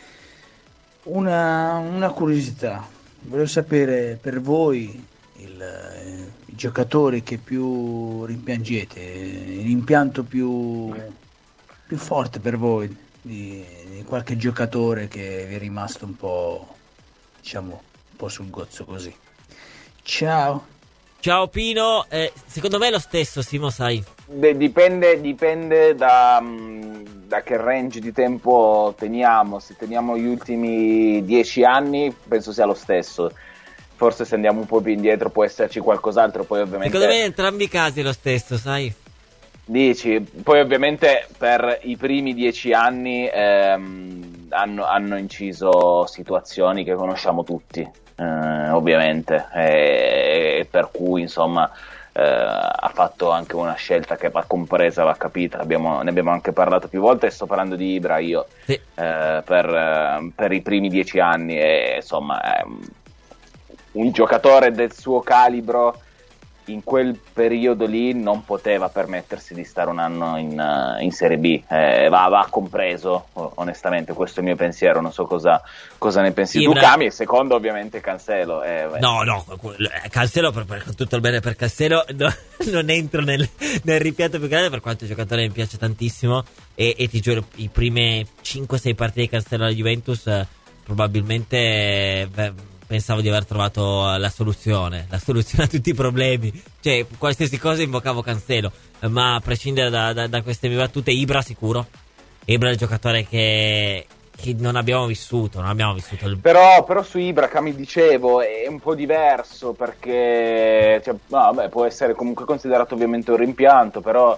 Una curiosità, volevo sapere per voi i giocatori che più rimpiangete, l'impianto più forte per voi di qualche giocatore che vi è rimasto un po', diciamo, un po' sul gozzo così. Ciao Pino. Secondo me è lo stesso, Simo, sai. Dipende da che range di tempo teniamo. Se teniamo gli ultimi 10 anni penso sia lo stesso. Forse se andiamo un po' più indietro può esserci qualcos'altro. Poi ovviamente secondo me in entrambi i casi è lo stesso, sai. Dici, poi ovviamente per i primi 10 anni hanno inciso situazioni che conosciamo tutti, ovviamente, e per cui insomma ha fatto anche una scelta che va compresa, va capita, ne abbiamo anche parlato più volte, e sto parlando di Ibra io, sì. Per i primi 10 anni, e insomma un giocatore del suo calibro in quel periodo lì non poteva permettersi di stare un anno in Serie B, va compreso, onestamente, questo è il mio pensiero, non so cosa ne pensi tu, Cami, e secondo ovviamente Cancelo. No, Cancelo, per tutto il bene per Cancelo, non entro nel rimpianto più grande, per quanto il giocatore mi piace tantissimo, e ti giuro, i primi 5-6 partite di Cancelo alla Juventus probabilmente pensavo di aver trovato la soluzione a tutti i problemi, cioè qualsiasi cosa invocavo Cancelo, ma a prescindere da queste mie battute, Ibra sicuro. Ibra è il giocatore che non abbiamo vissuto però su Ibra, mi dicevo, è un po' diverso, perché può essere comunque considerato ovviamente un rimpianto, però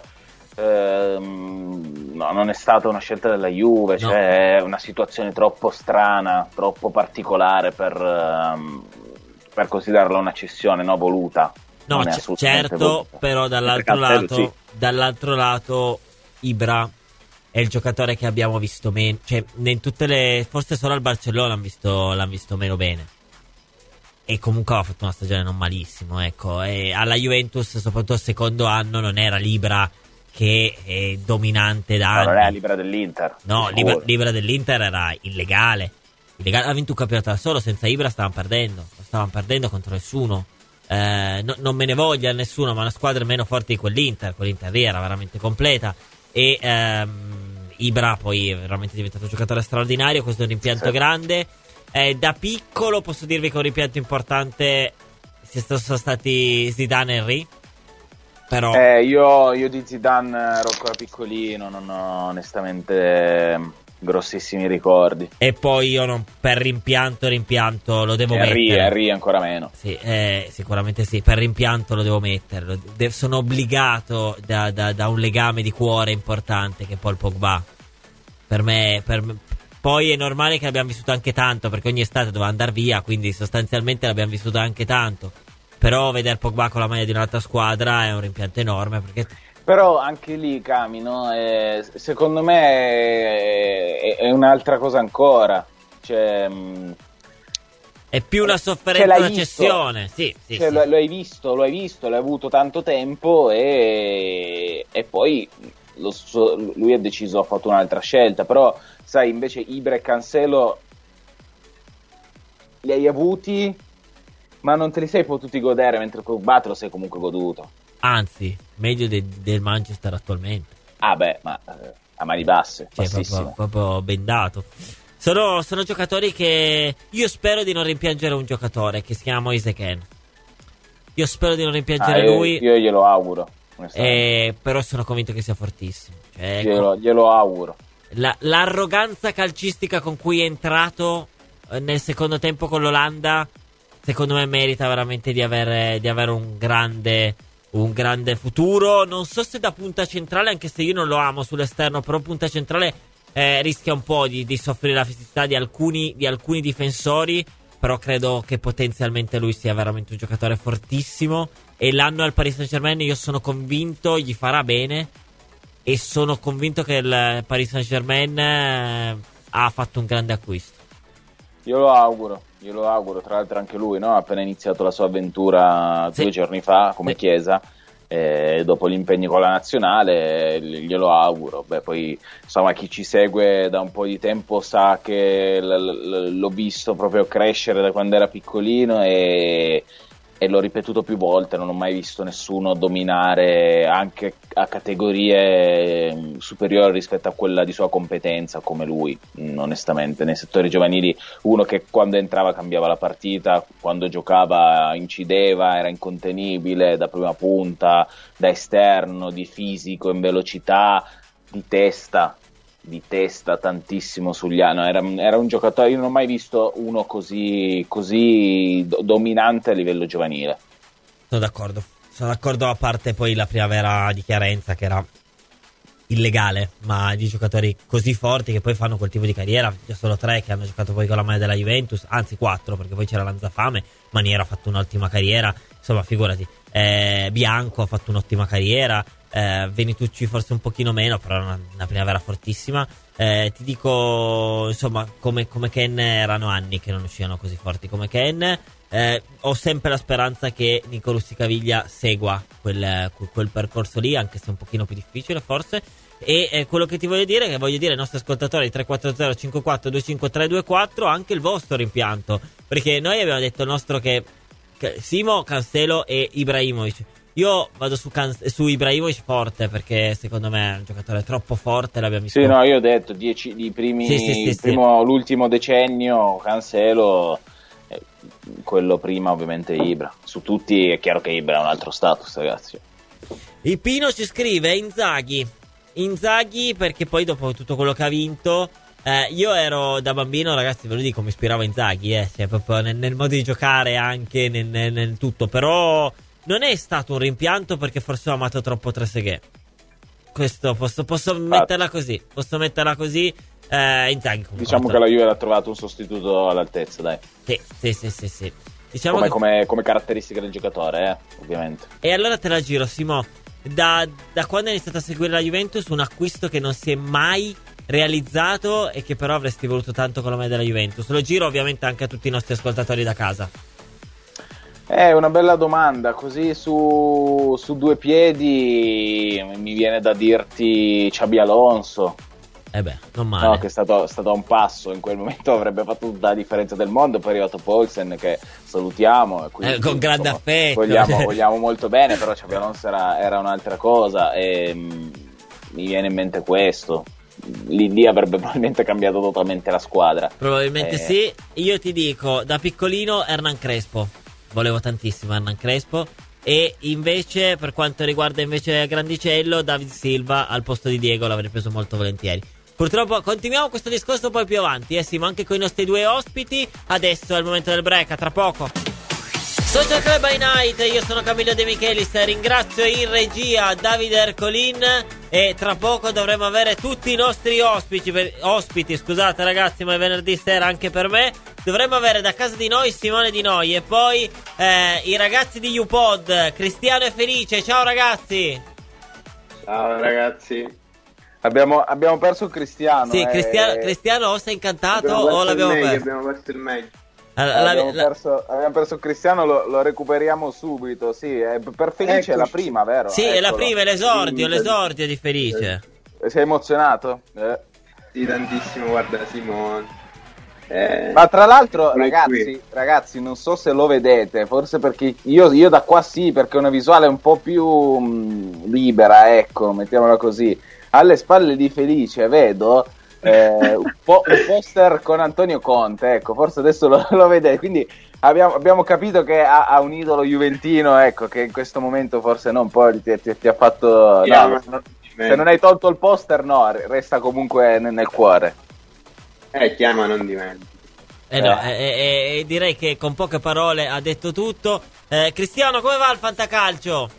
no, non è stata una scelta della Juve, no. Cioè è una situazione troppo strana, troppo particolare per considerarla una cessione voluta. No, certo, voluta. Però dall'altro lato Ibra è il giocatore che abbiamo visto meno, cioè in tutte forse solo al Barcellona l'hanno visto meno bene, e comunque aveva fatto una stagione non malissimo, ecco, e alla Juventus soprattutto al secondo anno non era l'Ibra che è dominante da anni. Non è Libera dell'Inter. No, Libera dell'Inter era illegale. Ha vinto un campionato da solo, senza Ibra stavano perdendo contro nessuno. Non me ne voglia nessuno, ma una squadra meno forte di quell'Inter lì era veramente completa, e Ibra poi è veramente diventato un giocatore straordinario. Questo è un rimpianto grande. Da piccolo posso dirvi che un rimpianto importante sono stati Zidane e Henry. Però io di Zidane ero ancora piccolino, non ho onestamente grossissimi ricordi. E poi io per rimpianto lo devo mettere. Henry ancora meno. Sì, sicuramente sì, per rimpianto lo devo mettere. Sono obbligato da un legame di cuore importante che è Paul Pogba. Per me poi è normale che l'abbiamo vissuto anche tanto, perché ogni estate doveva andare via, quindi sostanzialmente l'abbiamo vissuto anche tanto. Però vedere Pogba con la maglia di un'altra squadra è un rimpianto enorme, perché... Però anche lì, Cami, no? Secondo me è un'altra cosa ancora. Cioè, è più una sofferenza, una cessione. Sì, cioè, sì. Lo hai visto, l'hai avuto tanto tempo e poi lui ha deciso, ha fatto un'altra scelta. Però, sai, invece Ibra e Cancelo li hai avuti, ma non te li sei potuti godere, mentre Pogba te lo sei comunque goduto. Anzi, meglio del Manchester attualmente. Ah beh, ma a mani basse, cioè, proprio bendato. Sono giocatori che io spero di non rimpiangere un giocatore che si chiama Moise Kean. Io spero di non rimpiangere lui. Io glielo auguro. Però sono convinto che sia fortissimo. Cioè, glielo auguro. L'arroganza calcistica con cui è entrato nel secondo tempo con l'Olanda, secondo me merita veramente di avere un grande futuro. Non so se da punta centrale, anche se io non lo amo sull'esterno, però punta centrale rischia un po' di soffrire la fisicità di alcuni difensori. Però credo che potenzialmente lui sia veramente un giocatore fortissimo, e l'anno al Paris Saint-Germain io sono convinto gli farà bene, e sono convinto che il Paris Saint-Germain ha fatto un grande acquisto. Io lo auguro, tra l'altro anche lui, no? Ha appena iniziato la sua avventura 2 giorni fa come Chiesa, dopo l'impegno con la nazionale, glielo auguro. Beh, poi insomma, chi ci segue da un po' di tempo sa che l'ho visto proprio crescere da quando era piccolino, e l'ho ripetuto più volte, non ho mai visto nessuno dominare anche a categorie superiori rispetto a quella di sua competenza come lui, onestamente. Nei settori giovanili, uno che quando entrava cambiava la partita, quando giocava incideva, era incontenibile da prima punta, da esterno, di fisico, in velocità, di testa tantissimo sugli anni. Era un giocatore, io non ho mai visto uno così dominante a livello giovanile. Sono d'accordo, a parte poi la primavera di Chiarenza, che era illegale, ma di giocatori così forti che poi fanno quel tipo di carriera, già solo 3 che hanno giocato poi con la maglia della Juventus, anzi 4, perché poi c'era Lanzafame, Maniero ha fatto un'ottima carriera, insomma figurati, Bianco ha fatto un'ottima carriera, Venitucci forse un pochino meno, però una primavera fortissima. Ti dico, insomma, come Ken erano anni che non uscivano così forti come Ken. Ho sempre la speranza che Nico Rusticaviglia segua quel percorso lì, anche se è un pochino più difficile forse. E quello che ti voglio dire, ai nostri ascoltatori 340 54 25324, anche il vostro rimpianto, perché noi abbiamo detto il nostro che Simo, Cancelo e Ibrahimovic. Io vado su Ibrahimovic forte, perché secondo me è un giocatore troppo forte, l'abbiamo visto. Sì, no, io ho detto l'ultimo decennio Cancelo, quello prima ovviamente Ibra. Su tutti è chiaro che Ibra è un altro status, ragazzi. Il Pino ci scrive Inzaghi perché poi dopo tutto quello che ha vinto, io ero da bambino, ragazzi, ve lo dico, mi ispiravo a Inzaghi, cioè proprio nel modo di giocare, anche nel tutto, però non è stato un rimpianto perché forse ho amato troppo Trezeguet. Questo posso metterla così. Inzaghi, diciamo che la Juve ha trovato un sostituto all'altezza, dai. Sì. Diciamo come caratteristiche del giocatore, ovviamente. E allora te la giro, Simo. Da quando hai iniziato a seguire la Juventus, un acquisto che non si è mai realizzato e che però avresti voluto tanto con la maglia della Juventus. Lo giro ovviamente anche a tutti i nostri ascoltatori da casa. È una bella domanda, così su 2 piedi mi viene da dirti Xabi Alonso. Non male. No, che è stato a un passo, in quel momento avrebbe fatto tutta la differenza del mondo. Poi è arrivato Poulsen, che salutiamo, e quindi, con grande affetto. Vogliamo molto bene, però Xabi Alonso era un'altra cosa, e mi viene in mente questo. Lì avrebbe probabilmente cambiato totalmente la squadra. Probabilmente sì. Io ti dico, da piccolino Hernan Crespo. Volevo tantissimo Hernan Crespo. E invece, per quanto riguarda invece Grandicello, David Silva al posto di Diego l'avrei preso molto volentieri. Purtroppo continuiamo questo discorso poi più avanti, Simo, anche con i nostri 2 ospiti. Adesso è il momento del break, a tra poco. Social Club by Night, io sono Camillo De Michelis, ringrazio in regia Davide Ercolin. e tra poco dovremo avere tutti i nostri ospiti, scusate ragazzi, ma è venerdì sera anche per me. Dovremmo avere da casa di noi Simone Di Noi e poi i ragazzi di UPod, Cristiano e Felice. Ciao ragazzi. Ciao ragazzi. Abbiamo perso Cristiano. Sì, Cristiano o sei incantato o l'abbiamo perso? Abbiamo perso il meglio. Abbiamo perso Cristiano, lo recuperiamo subito. Sì, per Felice è la prima, vero? Sì, Eccolo. È la prima, è l'esordio di Felice. Sei emozionato? Sì, tantissimo, guarda Simone. Ma tra l'altro, ragazzi, non so se lo vedete, forse perché io da qua sì, perché è una visuale un po' più libera, ecco, mettiamola così. Alle spalle di Felice vedo un poster con Antonio Conte, ecco, forse adesso lo vedete, quindi abbiamo capito che ha un idolo juventino, ecco, che in questo momento forse non, poi ti ha fatto... se non hai tolto il poster, no, resta comunque nel cuore. Chiama, non dimentichi. Direi che con poche parole ha detto tutto. Cristiano, come va il fantacalcio?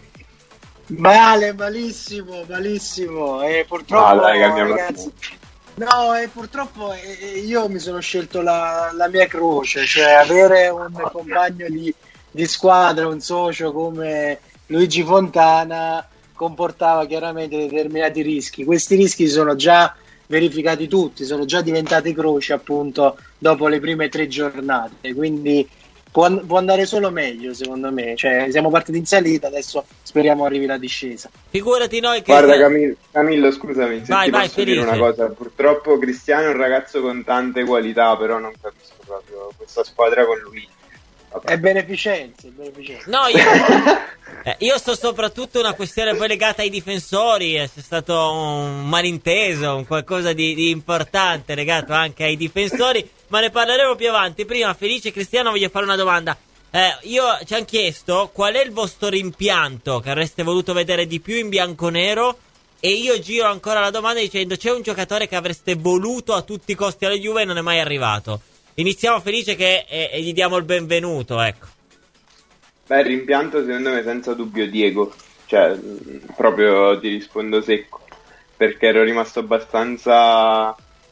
Malissimo. Purtroppo, ragazzi, purtroppo io mi sono scelto la mia croce, cioè avere un compagno di squadra, un socio come Luigi Fontana comportava chiaramente determinati rischi. Questi rischi sono già verificati tutti, sono già diventati croci appunto dopo le prime 3 giornate, quindi può andare solo meglio secondo me, cioè siamo partiti in salita, adesso speriamo arrivi la discesa. Figurati noi che... Guarda Camillo, scusami, se vai, posso dire una cosa, purtroppo Cristiano è un ragazzo con tante qualità, però non capisco proprio questa squadra con lui. È beneficenza. No, io sto soprattutto una questione poi legata ai difensori. C'è stato un malinteso, un qualcosa di importante legato anche ai difensori, ma ne parleremo più avanti. Prima, Felice e Cristiano, voglio fare una domanda. Ci hanno chiesto qual è il vostro rimpianto che avreste voluto vedere di più in bianconero, e io giro ancora la domanda dicendo: c'è un giocatore che avreste voluto a tutti i costi alla Juve e non è mai arrivato? Iniziamo, Felice, che gli diamo il benvenuto, ecco. Beh, il rimpianto secondo me senza dubbio Diego, cioè proprio ti rispondo secco, perché ero rimasto abbastanza,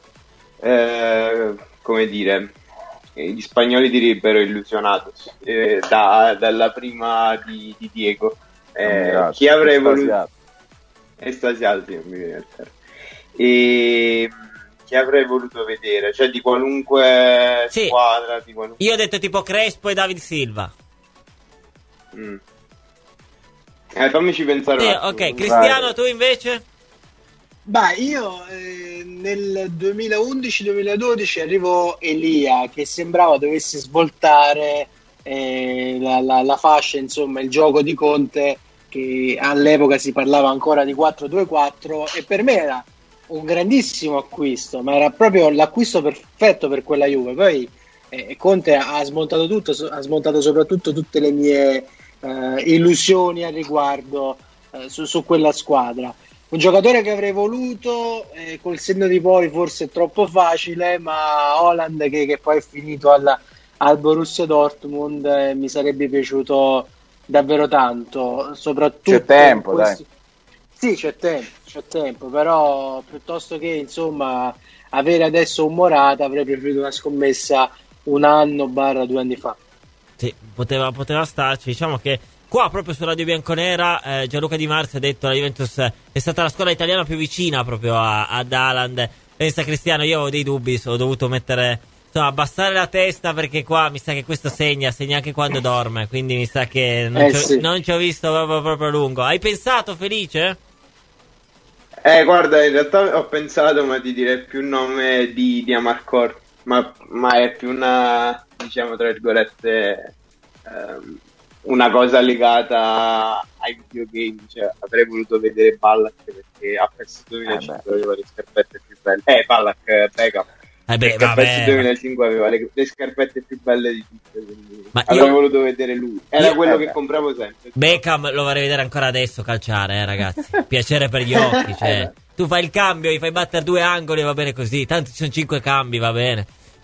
come dire, gli spagnoli direbbero illusionato dalla prima di Diego. Chi avrei voluto... Estasiato, sì, non mi viene al terra. E... chi avrei voluto vedere, cioè di qualunque squadra, di qualunque... Io ho detto tipo Crespo e David Silva. Fammici pensare un attimo. Ok, Cristiano, tu invece? Io nel 2011-2012 arrivò Elia, che sembrava dovesse svoltare la fascia, insomma il gioco di Conte, che all'epoca si parlava ancora di 4-2-4, e per me era un grandissimo acquisto, ma era proprio l'acquisto perfetto per quella Juve. Poi Conte ha smontato tutto, ha smontato soprattutto tutte le mie illusioni a riguardo su quella squadra. Un giocatore che avrei voluto, col senno di poi forse è troppo facile, ma Haaland che poi è finito al Borussia Dortmund, mi sarebbe piaciuto davvero tanto, soprattutto c'è tempo, dai. Sì, c'è tempo, però piuttosto che insomma avere adesso un Morata avrei preferito una scommessa 1 anno / 2 anni fa. Sì, poteva starci. Diciamo che qua proprio su Radio Bianconera Gianluca Di Marzio ha detto: la Juventus è stata la squadra italiana più vicina proprio ad Haaland. Pensa Cristiano, io avevo dei dubbi, ho dovuto abbassare la testa, perché qua mi sa che questo segna anche quando dorme, quindi mi sa che non ci ho visto proprio lungo. Hai pensato, Felice? Guarda, in realtà ho pensato, ma ti direi più il nome di Amarcord, ma è più una, diciamo tra virgolette, una cosa legata ai videogame, cioè avrei voluto vedere Ballack, perché a PES 2005 aveva le scarpette più belle. Ballack, Beckham. Perché a PES 2005 aveva le scarpette più belle di tutte, quindi avrei voluto vedere lui. Era quello che compravo sempre. Beckham lo vorrei vedere ancora adesso calciare, ragazzi. Piacere per gli occhi, cioè. Tu fai il cambio, gli fai battere 2 angoli, va bene così. Tanto ci sono 5 cambi, va bene.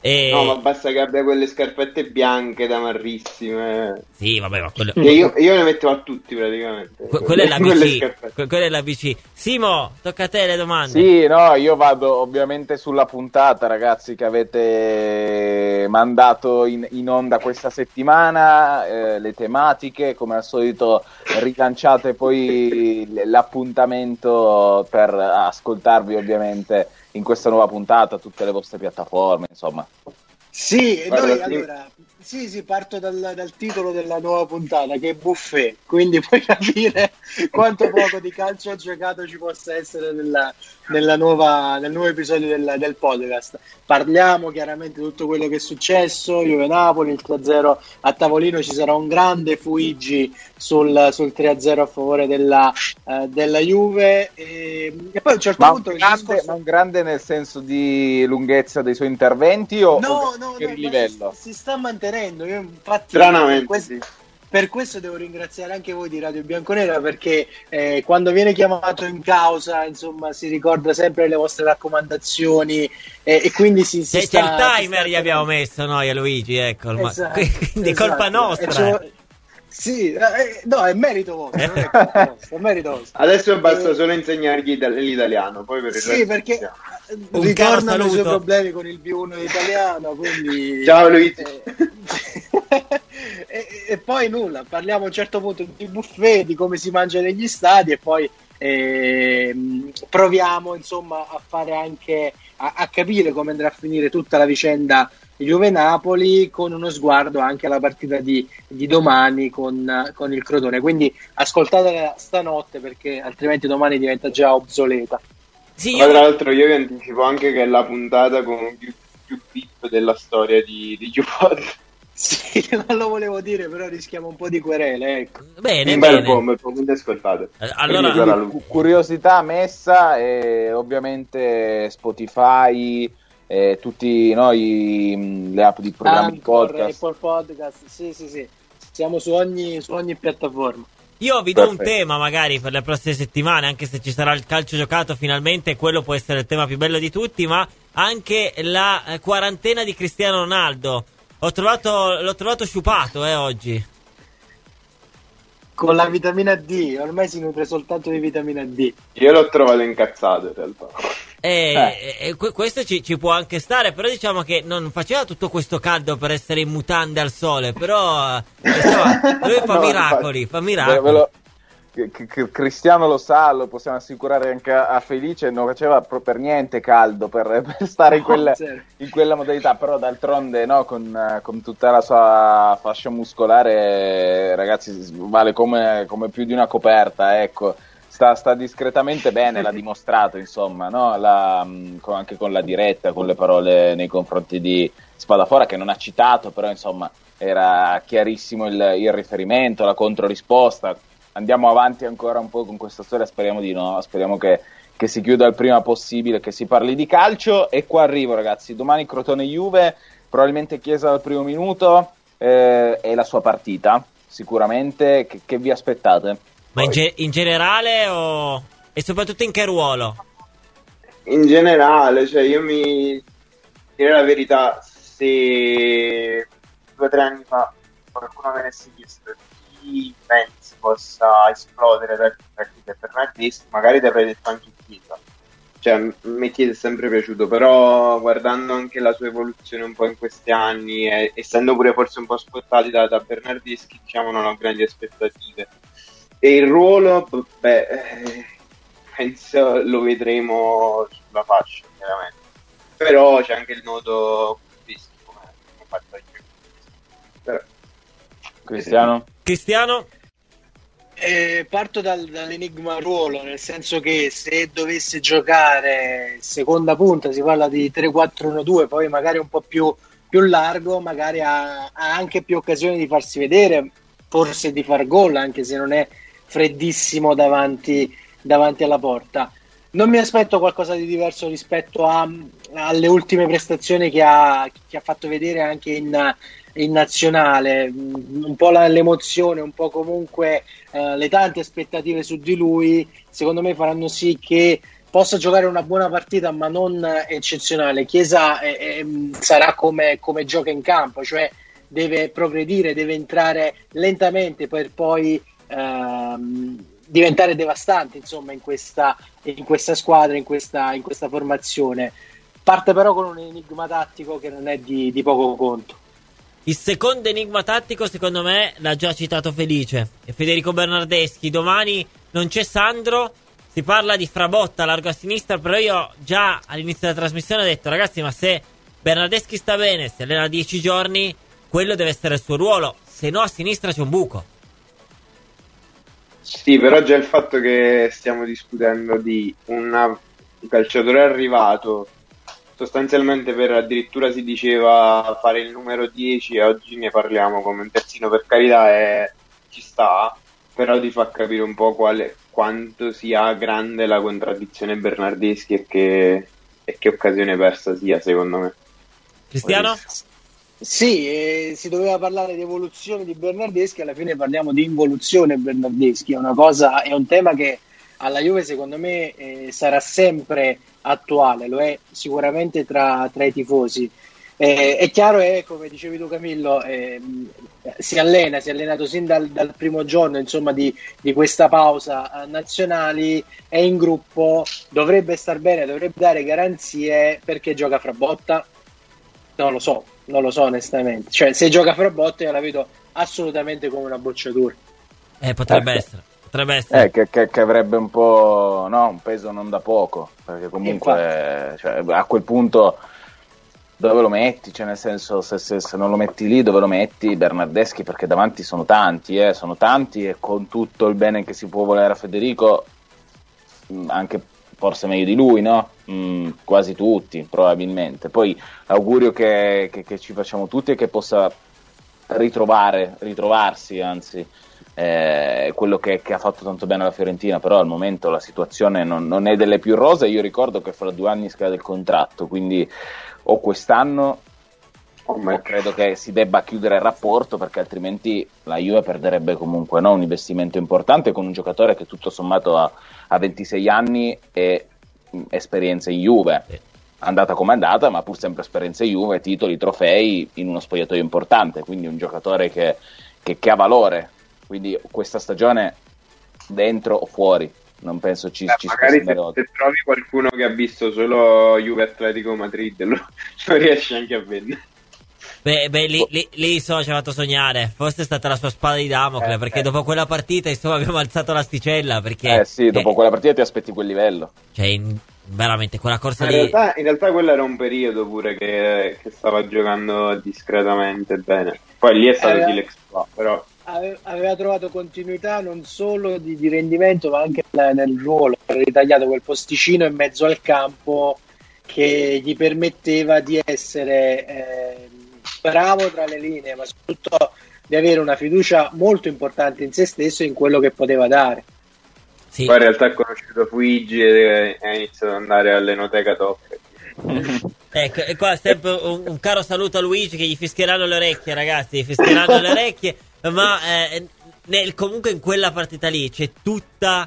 No, ma basta che abbia quelle scarpette bianche tamarrissime. Sì, vabbè, ma quello... io le mettevo a tutti praticamente. Quella è la BC. Quella è la BC. Simo, tocca a te le domande. Sì, no, io vado ovviamente sulla puntata, ragazzi, che avete mandato in onda questa settimana, le tematiche, come al solito rilanciate poi l'appuntamento per ascoltarvi ovviamente in questa nuova puntata, tutte le vostre piattaforme, insomma. Sì, Guarda, noi allora sì, parto dal titolo della nuova puntata, che è buffet, quindi puoi capire quanto poco di calcio giocato ci possa essere nel nuovo episodio del podcast. Parliamo chiaramente di tutto quello che è successo, Juve-Napoli, il 3-0 a tavolino, ci sarà un grande Fuigi sul 3-0 a favore della Juve, e poi a un certo punto... Ma un grande nel senso di lunghezza dei suoi interventi o No, per il livello? si sta mantenendo. Io infatti Stranamente per questo devo ringraziare anche voi di Radio Bianconera, perché quando viene chiamato in causa, insomma, si ricorda sempre le vostre raccomandazioni, e quindi si c'è sta, il timer gli abbiamo messo noi a Luigi, ecco, esatto, quindi colpa nostra. Sì, no, è merito vostro, non è colpa nostra, è merito vostro. Adesso basta solo insegnargli l'italiano, poi per il sì, perché ritornano i suoi problemi con il B1 italiano, quindi... Ciao Luigi. E poi nulla, parliamo a un certo punto di buffet, di come si mangia negli stadi, e poi proviamo insomma a fare anche a capire come andrà a finire tutta la vicenda Juve-Napoli, con uno sguardo anche alla partita di domani con il Crotone. Quindi ascoltatela stanotte, perché altrimenti domani diventa già obsoleta. Sì, tra l'altro io vi anticipo anche che è la puntata con più VIP della storia di YouPod. Sì, non lo volevo dire, però rischiamo un po' di querele, ecco. Bene, un bel po', quindi ascoltate. Allora, curiosità messa, e ovviamente Spotify, tutti noi, le app di programmi di podcast. Apple Podcast, sì, siamo su ogni piattaforma. Io vi do un tema magari per le prossime settimane, anche se ci sarà il calcio giocato finalmente, quello può essere il tema più bello di tutti, ma anche la quarantena di Cristiano Ronaldo. L'ho trovato sciupato oggi. Con la vitamina D, ormai si nutre soltanto di vitamina D. Io l'ho trovato incazzato in realtà. Questo ci può anche stare, però diciamo che non faceva tutto questo caldo per essere in mutande al sole, però insomma, lui fa miracoli. Cristiano lo sa, lo possiamo assicurare anche a Felice, non faceva per niente caldo per stare in quella modalità, però d'altronde no, con tutta la sua fascia muscolare, ragazzi, vale come più di una coperta, ecco. Sta discretamente bene, l'ha dimostrato, insomma, no? Anche con la diretta, con le parole nei confronti di Spadafora, che non ha citato, però insomma era chiarissimo il riferimento, la controrisposta. Andiamo avanti ancora un po' con questa storia, speriamo di no, speriamo che si chiuda il prima possibile, che si parli di calcio. E qua arrivo, ragazzi, domani Crotone-Juve, probabilmente Chiesa dal primo minuto, è la sua partita, sicuramente. Che vi aspettate? Ma in generale e soprattutto in che ruolo? In generale, cioè io mi direi la verità, se 2 o 3 anni fa qualcuno mi avesse chiesto chi pensi possa esplodere da partite per me, magari ti avrei detto anche Chiesa. Cioè, mi è sempre piaciuto, però guardando anche la sua evoluzione un po' in questi anni, essendo pure forse un po' spottati da Bernardeschi, diciamo, non ho grandi aspettative. E il ruolo, penso lo vedremo sulla fascia, chiaramente. Però c'è anche il nodo fisico, come fatto io. Cristiano? Parto dall'enigma ruolo, nel senso che se dovesse giocare seconda punta, si parla di 3-4-1-2, poi magari un po' più largo, magari ha anche più occasioni di farsi vedere, forse di far gol, anche se non è freddissimo davanti alla porta. Non mi aspetto qualcosa di diverso rispetto alle ultime prestazioni che ha fatto vedere anche in nazionale, un po' l'emozione, un po' comunque le tante aspettative su di lui, secondo me faranno sì che possa giocare una buona partita ma non eccezionale. Chiesa sarà come gioca in campo, cioè deve progredire, deve entrare lentamente per poi diventare devastante, insomma, in questa squadra, in questa formazione. Parte però con un enigma tattico che non è di poco conto. Il secondo enigma tattico, secondo me, l'ha già citato Felice, è Federico Bernardeschi. Domani non c'è Sandro, si parla di Frabotta largo a sinistra, però io già all'inizio della trasmissione ho detto: ragazzi, ma se Bernardeschi sta bene, si allena 10 giorni, quello deve essere il suo ruolo, se no a sinistra c'è un buco. Sì, però già il fatto che stiamo discutendo di un calciatore arrivato sostanzialmente per, addirittura si diceva, fare il numero 10, e oggi ne parliamo come un terzino, per carità, ci sta, però ti fa capire un po' quanto sia grande la contraddizione Bernardeschi e che occasione persa sia, secondo me. Cristiano? Sì, si doveva parlare di evoluzione di Bernardeschi, alla fine parliamo di involuzione Bernardeschi. È un tema che alla Juve secondo me sarà sempre attuale, lo è sicuramente tra i tifosi. È chiaro, come dicevi tu Camillo, si è allenato sin dal primo giorno, insomma, di questa pausa nazionali, è in gruppo, dovrebbe star bene, dovrebbe dare garanzie. Perché gioca Frabotta? Non lo so onestamente, cioè se gioca Frabotta io la vedo assolutamente come una bocciatura. Potrebbe essere. Che avrebbe un po', no, un peso non da poco, perché comunque cioè, a quel punto dove lo metti? Cioè, nel senso, se non lo metti lì, dove lo metti Bernardeschi? Perché davanti sono tanti, e con tutto il bene che si può volere a Federico, anche forse meglio di lui, no? Quasi tutti, probabilmente. Poi l'augurio che ci facciamo tutti è che possa ritrovarsi, anzi, quello che ha fatto tanto bene la Fiorentina, però al momento la situazione non è delle più rose. Io ricordo che fra 2 anni scade il contratto, quindi o quest'anno o credo che si debba chiudere il rapporto, perché altrimenti la Juve perderebbe comunque, no, un investimento importante con un giocatore che tutto sommato ha 26 anni e esperienza in Juve, andata come andata, ma pur sempre esperienza in Juve, titoli, trofei in uno spogliatoio importante, quindi un giocatore che ha valore. Quindi questa stagione dentro o fuori non penso ci magari se trovi qualcuno che ha visto solo Juve Atletico Madrid lo riesci anche a vendere. Lì ci ha fatto sognare. Forse è stata la sua spada di Damocle, perché dopo quella partita insomma abbiamo alzato l'asticella, perché dopo quella partita ti aspetti quel livello, cioè veramente quella corsa in realtà quello era un periodo pure che stava giocando discretamente bene, poi lì è stato di l'exploit, però aveva trovato continuità non solo di rendimento ma anche nel ruolo, aveva ritagliato quel posticino in mezzo al campo che gli permetteva di essere bravo tra le linee, ma soprattutto di avere una fiducia molto importante in se stesso e in quello che poteva dare. Sì. Poi in realtà ha conosciuto Fuigi e ha iniziato ad andare all'Enoteca Top. Ecco, e qua sempre un caro saluto a Luigi, che gli fischieranno le orecchie, ragazzi, gli fischieranno le orecchie, ma comunque in quella partita lì c'è tutta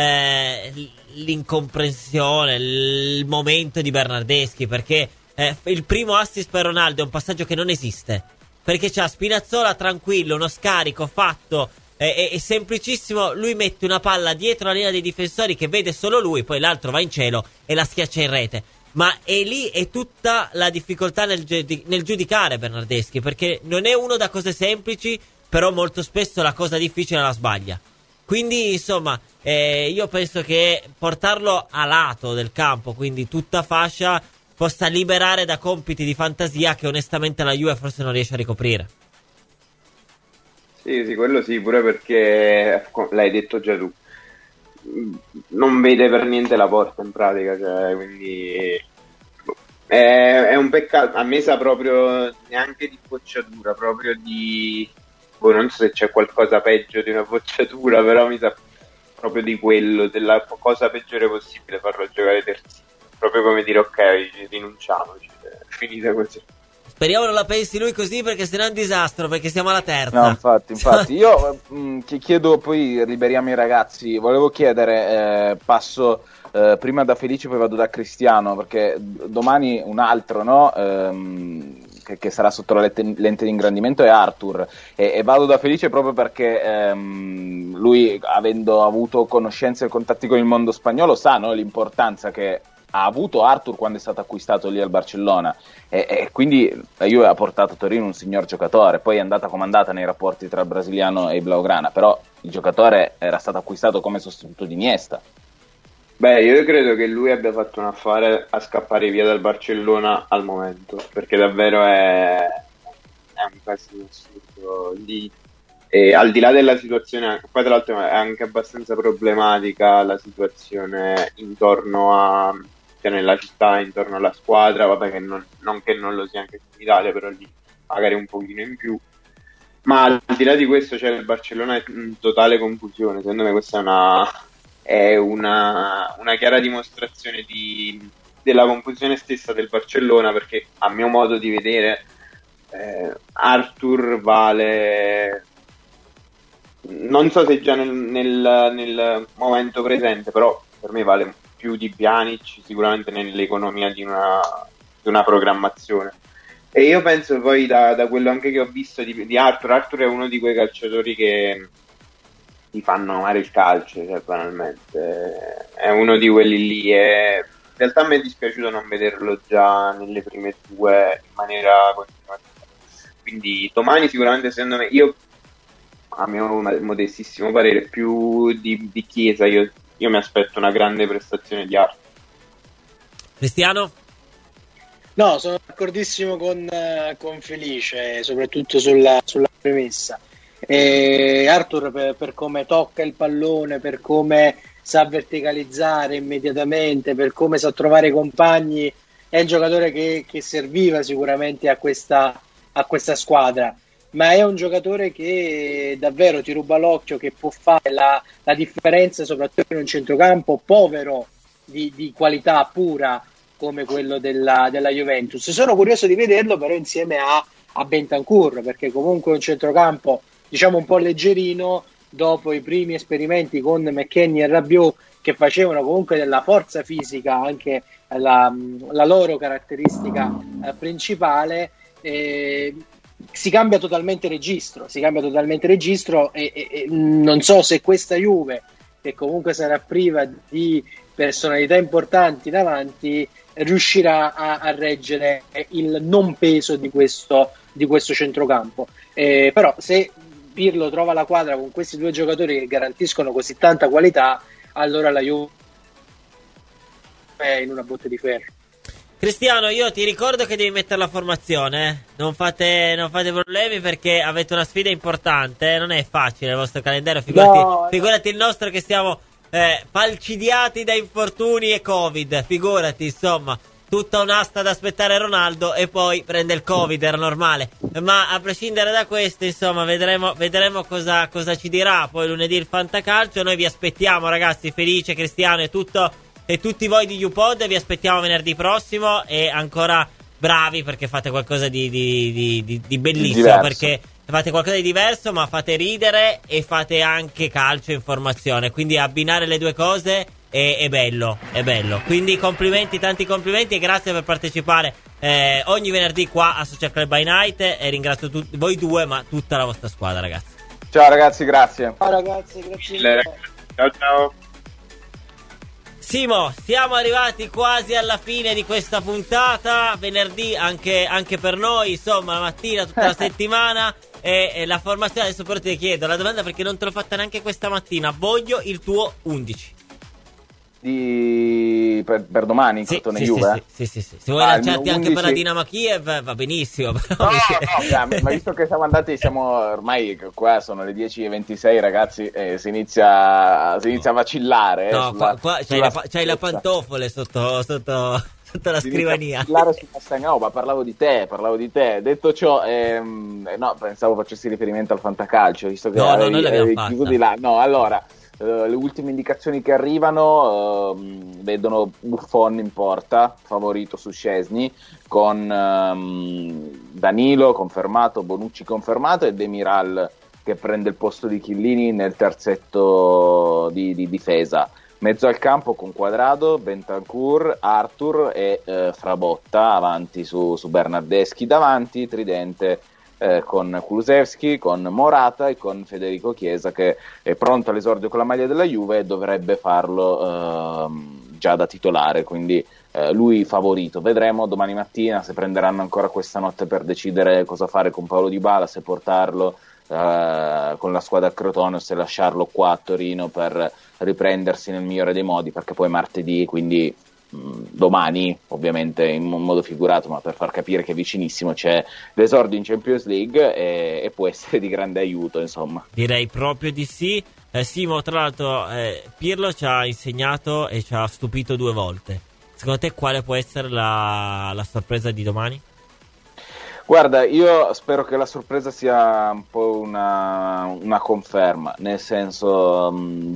l'incomprensione, il momento di Bernardeschi, perché il primo assist per Ronaldo è un passaggio che non esiste, perché c'ha Spinazzola tranquillo, uno scarico fatto, è semplicissimo, lui mette una palla dietro la linea dei difensori che vede solo lui, poi l'altro va in cielo e la schiaccia in rete. Ma è lì è tutta la difficoltà nel giudicare Bernardeschi, perché non è uno da cose semplici, però molto spesso la cosa difficile la sbaglia. Quindi insomma io penso che portarlo a lato del campo, quindi tutta fascia, possa liberare da compiti di fantasia che onestamente la Juve forse non riesce a ricoprire. Sì, quello sì, pure perché l'hai detto già tu, non vede per niente la porta in pratica, cioè, quindi è un peccato. A me sa proprio neanche di bocciatura, proprio di non so se c'è qualcosa peggio di una bocciatura, però mi sa proprio di quello, della cosa peggiore possibile, farlo giocare terzino, proprio come dire ok, rinunciamoci, è finita così. Speriamo non la pensi lui così, perché sennò è un disastro, perché siamo alla terza. No, infatti io chiedo, poi liberiamo i ragazzi. Volevo chiedere, passo prima da Felice, poi vado da Cristiano, perché domani un altro, no? Che sarà sotto la lente di ingrandimento è Arthur, e vado da Felice proprio perché lui, avendo avuto conoscenze e contatti con il mondo spagnolo, sa, no, l'importanza che ha avuto Arthur quando è stato acquistato lì al Barcellona, e quindi la Juve ha portato a Torino un signor giocatore, poi è andata come è andata nei rapporti tra il brasiliano e il blaugrana, però il giocatore era stato acquistato come sostituto di Iniesta. Beh, io credo che lui abbia fatto un affare a scappare via dal Barcellona al momento, perché davvero è un casino assurdo lì. E al di là della situazione, poi tra l'altro è anche abbastanza problematica la situazione intorno a, cioè nella città, intorno alla squadra, vabbè, che non che non lo sia anche in Italia, però lì magari un pochino in più. Ma al di là di questo, cioè il Barcellona è in totale confusione. Secondo me questa è una chiara dimostrazione della confusione stessa del Barcellona, perché a mio modo di vedere Arthur vale, non so se già nel momento presente, però per me vale più di Pjanic sicuramente nell'economia di una programmazione. E io penso poi da quello anche che ho visto di Arthur è uno di quei calciatori che ti fanno amare il calcio, cioè banalmente è uno di quelli lì, e in realtà mi è dispiaciuto non vederlo già nelle prime due in maniera continuativa. Quindi domani sicuramente, secondo me, io a mio modestissimo parere, più di Chiesa, io mi aspetto una grande prestazione di Arthur. Cristiano? No, sono d'accordissimo con Felice, soprattutto sulla premessa. Arthur per come tocca il pallone, per come sa verticalizzare immediatamente, per come sa trovare i compagni, è il giocatore che serviva sicuramente a questa squadra, ma è un giocatore che davvero ti ruba l'occhio, che può fare la differenza soprattutto in un centrocampo povero di qualità pura come quello della Juventus. Sono curioso di vederlo però insieme a Bentancur, perché comunque è un centrocampo diciamo un po' leggerino dopo i primi esperimenti con McKennie e Rabiot, che facevano comunque della forza fisica anche la loro caratteristica principale. Si cambia totalmente registro e non so se questa Juve, che comunque sarà priva di personalità importanti davanti, riuscirà a reggere il non peso di questo centrocampo. Però se Pirlo trova la quadra con questi due giocatori che garantiscono così tanta qualità, allora la Juve è in una botte di ferro. Cristiano, io ti ricordo che devi mettere la formazione, non fate problemi, perché avete una sfida importante, non è facile il vostro calendario, figurati il nostro, che siamo falcidiati da infortuni e Covid, figurati, insomma, tutta un'asta ad aspettare Ronaldo e poi prende il Covid, era normale. Ma a prescindere da questo, insomma, vedremo cosa ci dirà poi lunedì il Fantacalcio. Noi vi aspettiamo, ragazzi, Felice, Cristiano e tutti voi di YouPod, vi aspettiamo venerdì prossimo, e ancora bravi, perché fate qualcosa di bellissimo, diverso. Perché fate qualcosa di diverso, ma fate ridere e fate anche calcio e informazione, quindi abbinare le due cose è bello. Quindi complimenti, tanti complimenti, e grazie per partecipare ogni venerdì qua a Social Club by Night, e ringrazio voi due, ma tutta la vostra squadra, ragazzi. Ciao ragazzi, grazie. Ciao ragazzi, grazie. Ciao. Simo, siamo arrivati quasi alla fine di questa puntata, venerdì anche per noi, insomma, la mattina, tutta la settimana, e la formazione. Adesso però ti chiedo la domanda, perché non te l'ho fatta neanche questa mattina. Voglio il tuo 11 per domani, Crotone Juve? Sì. Se vuoi lanciarti anche per la Dinamo Kiev va benissimo, però ma visto che siamo ormai qua, sono le 10:26, ragazzi, si inizia a vacillare. No, qua c'hai la pantofole sotto la scrivania. Parlavo di te. Detto ciò, no, pensavo facessi riferimento al Fantacalcio, visto che noi l'abbiamo fatto di là. No, allora, le ultime indicazioni che arrivano vedono Buffon in porta, favorito su Szczęsny, con Danilo confermato, Bonucci confermato, e Demiral che prende il posto di Chiellini nel terzetto di difesa. Mezzo al campo con Quadrado, Bentancur, Arthur e Frabotta avanti su Bernardeschi, davanti tridente con Kulusevski, con Morata e con Federico Chiesa, che è pronto all'esordio con la maglia della Juve e dovrebbe farlo già da titolare, quindi lui favorito. Vedremo domani mattina se prenderanno ancora questa notte per decidere cosa fare con Paulo Dybala, se portarlo con la squadra a Crotone o se lasciarlo qua a Torino per riprendersi nel migliore dei modi, perché poi martedì, quindi domani, ovviamente in modo figurato, ma per far capire che vicinissimo, c'è l'esordio in Champions League e può essere di grande aiuto, insomma. Direi proprio di sì. Simo, tra l'altro Pirlo ci ha insegnato e ci ha stupito 2 volte. Secondo te quale può essere la sorpresa di domani? Guarda, io spero che la sorpresa sia un po' una conferma, nel senso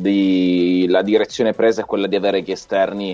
la direzione presa è quella di avere gli esterni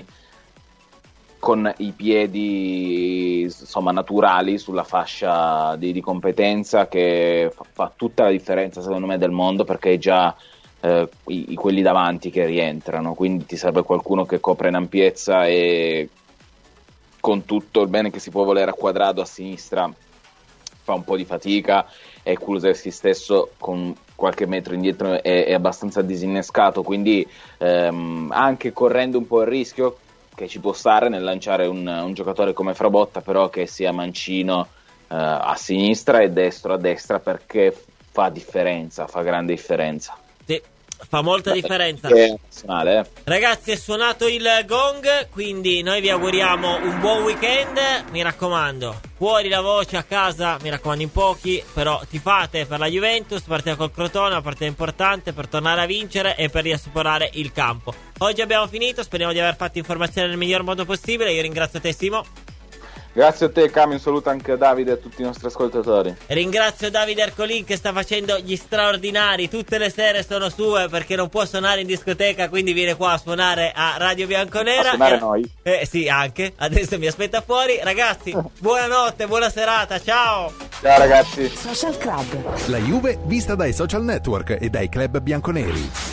con i piedi insomma naturali sulla fascia di competenza, che fa tutta la differenza secondo me del mondo, perché è già quelli davanti che rientrano, quindi ti serve qualcuno che copre in ampiezza e con tutto il bene che si può volere a Quadrado a sinistra fa un po' di fatica, e Kulusevski stesso con qualche metro indietro è abbastanza disinnescato, quindi anche correndo un po' il rischio che ci può stare nel lanciare un giocatore come Frabotta, però che sia mancino a sinistra e destro a destra, perché fa grande differenza. Sì, fa molta differenza. Ragazzi, è suonato il gong, quindi noi vi auguriamo un buon weekend. Mi raccomando, fuori la voce, a casa mi raccomando in pochi, però tifate per la Juventus, partita col Crotone, una partita importante per tornare a vincere e per riassicurare il campo. Oggi abbiamo finito, speriamo di aver fatto informazioni nel miglior modo possibile. Io ringrazio te, Simo. Grazie a te, Cami, un saluto anche a Davide e a tutti i nostri ascoltatori. Ringrazio Davide Ercolin che sta facendo gli straordinari, tutte le sere sono sue perché non può suonare in discoteca, quindi viene qua a suonare a Radio Bianconera. A suonare noi? Sì, anche, adesso mi aspetta fuori. Ragazzi, buonanotte, buona serata, ciao! Ciao ragazzi! Social Club. La Juve vista dai social network e dai club bianconeri.